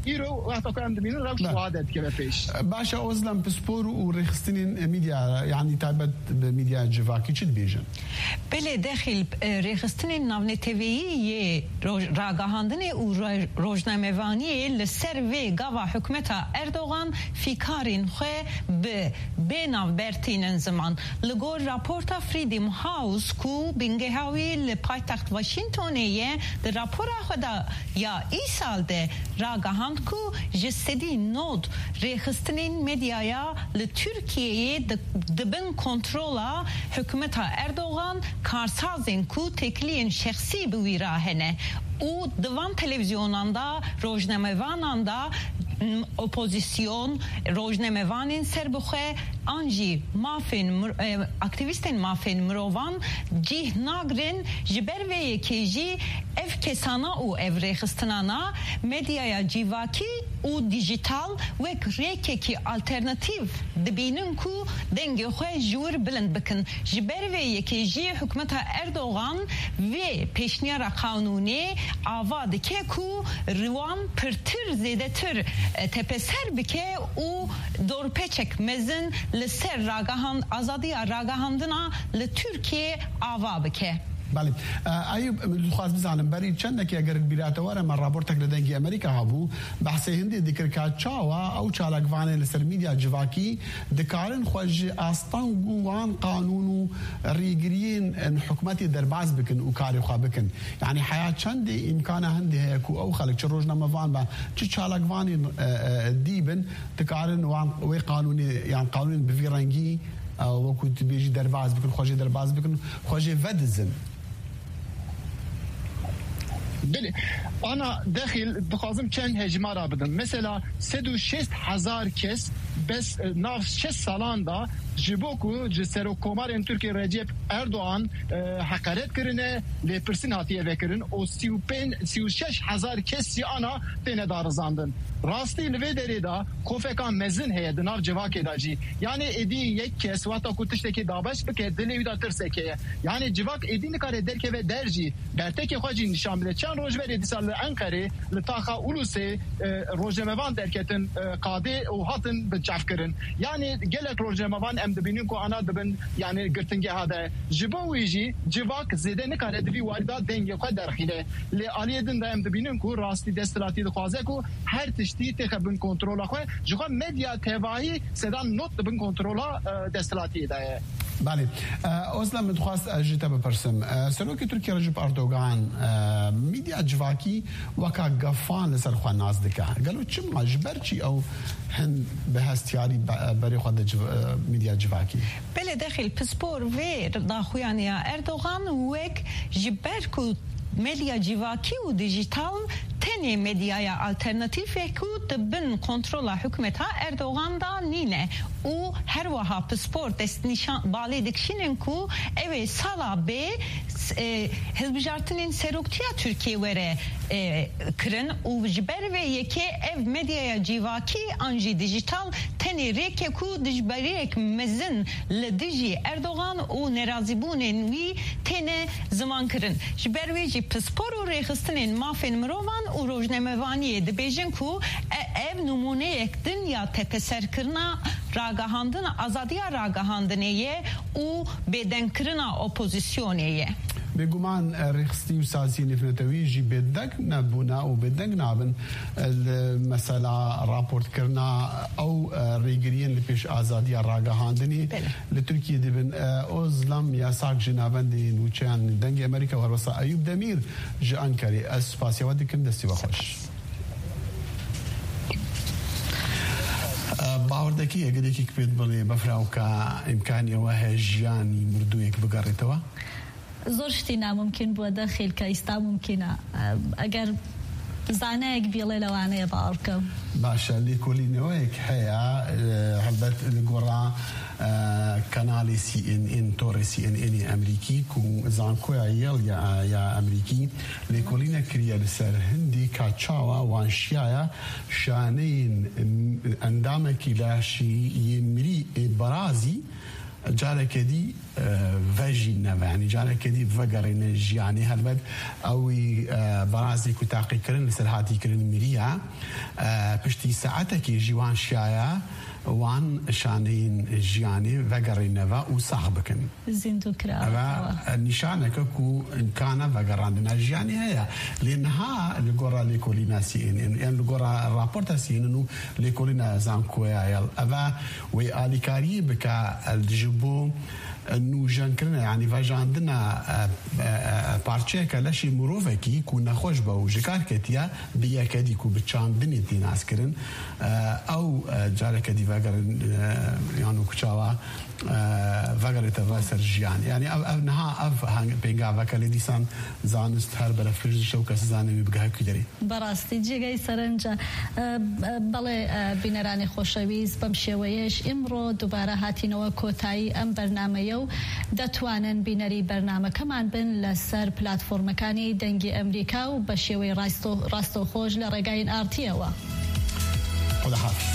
ایرو وقتا كان دبين روش وعدد كما فيش باشا أوزلم بسبور وريخستين ميديا يعني تابت بميديا جواكي چد بيجن بله داخل ريخستين ناون تيوي راگاهاندن و روزنامه‌وانی لسر وی گاوا حکومت اردوغان فیکارین خو به بناو برتین زمان لگور راپورتا فریدم هاوس کو بنگهاوی لپایتخت واشنگتن در راپور خدا یا ای سال ده راگاهاند کو جسدی نود رخصتنین مدیایا لترکیه دبن کنترولا حکومت اردوغان کارسازن کو تکلین شخصی بوی راهنه او دوان تلویزیوناندا روزنامه‌واناندا اپوزیسیون روزنامه‌وانین سربخه آنجی مافین اکتیویستین مافین مروان جیه ناگرین جبر و یکیجی اف کسانا او اف رخستنانا مدیایا جیواکی او دیجیتال و ریکه کی آلترناتیو دبینن کو دنگ خواه جور بلند بکن جبر و یکیجی حکومت اردوغان و پیشنیار قانونی آواد که کو روان پرتر زیده تر تپسر بکه او دور پیچک مزن لسر راگاهاند آزادی راگاهاندنا لترکیه آوا بکه بله ایوب من خواست بزنم برای چند که اگر بیراتواره من راپورتک لدنگی امریکا هبو بحث هندی ذکر که چاوا او چالکوانه لسر میدیا جواکی دکارن خوش استانگوان قانون ریگرین حکومتی درباز بکن و کاری خواه بکن یعنی حیات چند امکان هندی هیکو او خلق چه روزنامه وان با چه چالکوانی دیبن دکارن وان وی قانونی یعنی قانون بفیرنگی وكو تبيجي درباز بكن خوجي درباز بكن خوجي فدزن بله انا داخل بخازم چند هجمارا بدم مثلا سد و شست هزار کس بس ناف شست سالان دا جبوکو جسرو کومارن ترکیه رجب اردوغان حقارت کرنه لپرسین هاتیه وکرن او سی و پین سی و شش هزار کسی آنا تینه دارزاندن راستی لوی دری دا کوفکان مزن هیه دناف جواکی دا جی یعنی ایدی یک کس واتا کتشتکی دابش بکه دلی دا ترسکه یعنی جواک ایدی نکاره درکه و درجی برتک خواجی نشان بده چند روز بری دیسال انقره لطاقه اولوسه روزموان درکتن قاده و هاتن بجاف کرن یعنی گلک روزموان ام دبینین کو انا دبن یعنی گرتنگی هاده جبویجی جواک زیده نکاره دوی والدا دنگی خود درخیله لی آلیدن دا ام دبینین کو راستی دستلاتی دخوازه کو هر تشتی تخبن کنترولا خو جوخا مدیا تواهی سدان نوت دبن کنترولا دستلاتی ده بله اوزلم دخواست اجیتا بپرسم سروکی ترکیه رجب اردوغان میدیا جواکی وکا گفان لسر خواه نازدکه قالو چه مجبر چی او هن به هستیاری برای خود میدیا جواکی بله داخل پسپور و داخویانی اردوغان وک جبر کو مدیا جواکی و دیجیتال تنی مدیای آلترناتیف کو دبن کنترل حکومت اردوغان دا نینه او هر وها پسپور دست نشان بالی دکشینن کو اوه سالا به هلبجارتنین سروکتیا ترکیه وره کرن و جبر و یکی او مدیای جواکی انجی دیجیتال تنی ریک کو دجبریک مزن لدیجی اردوغان و نرازیبونن وی تنه زمان کرن جبر و جی پسپور و ریخستنین مافین مروان و روزنامه‌وانی دبیجن کو ev numune ek dünya tepeserkirna ragahandına azadiya ragahandıneye u bedenkirna opozisyoneye. بگمان رخصتی و سازی نفنتوی جی بدک نبونا و بدک نابن مثلا راپورت کرنا او ریگرین لپیش آزادی راگهاندنی لترکیه دبن اوزلم یاساک جنابن دی نوچان دنگ امریکا ورسا ایوب دمیر جی انکاری اسپاسی ودکم دستی بخوش باوردکی اگه یکی کپید بلی بفراو که امکانی و هجیانی مردویک بگاریتوا زۆر شتی ناممکن بووە دەخیل کە ئیستا ممکنە ئەگەر زانایەک بێڵێ لەوانەیە باوەڕ بکەم باشە لێکۆڵینەوەیەک هەیە هەڵبەت لە گۆڕا کەناڵی سی ئێن ئێن تۆڕی سی ئێن ئێنی ئەمریکی و زانکۆیە یەڵ یا ئەمریکی لێکۆڵینە کریە لەسەر هەندی کاچاوە وانشیایە شانەی ئەندامێکی لاشی مری بەرازی جارێکێدی ڤژی نەوە ینی جارێکێدی بڤگەڕێنە ژیانی هەلبەت ئەوی بەڕازێک و تاقیکردن لەسەر هاتیکردن میریە پشتی سەعەتێکی ژیوان شایە وان شانەین ژیانی ڤگەڕێنەوە و ساغ بکەن ئەوە نیشانەکە و ئیمکانە ڤگەڕاندنە ژیانی هەیە لێنها لە گۆڕا لێکۆلینا سی ئێن ئێن یان لە گۆڕا راپۆرتە سی ئێن و لێکۆلینا زانکۆیایەڵ ئەوە وەی ئالیکاری بکە دژبوو نوژەنکردنە ینی ڤەژاندنە پارچەیەکە لەشی مرۆڤێکی و نەخۆش بە و ژکارکەتیە بەیەکەدی و بچاندنێتی ناسکردن ئەو جارێکەدی ڤەگەڕن یان و کوچاوە ڤەگەڕێتە ڤەسەر ژیان ینی ئەو نەها ئەف پێنگاڤەکە لێ دیسان زانست هەر بەرەفرژ و کەس زانەوی بگاکی دەری بەڕاستی جێگەی سەرنجە بەڵێ بینەرانی خۆشەویست بەم شێوەیەش ئیمڕۆ دووبارە هاتینەوە کۆتایی ئەم بەرنامەیە و دەتوانن بینەری بەرنامەکەمان بن لەسەر پلاتفۆرمەکانی دەنگی ئەمریکا و بە شێوەی ڕاستەوخۆش لە ڕێگای ئارتیەوە. خداحافظ.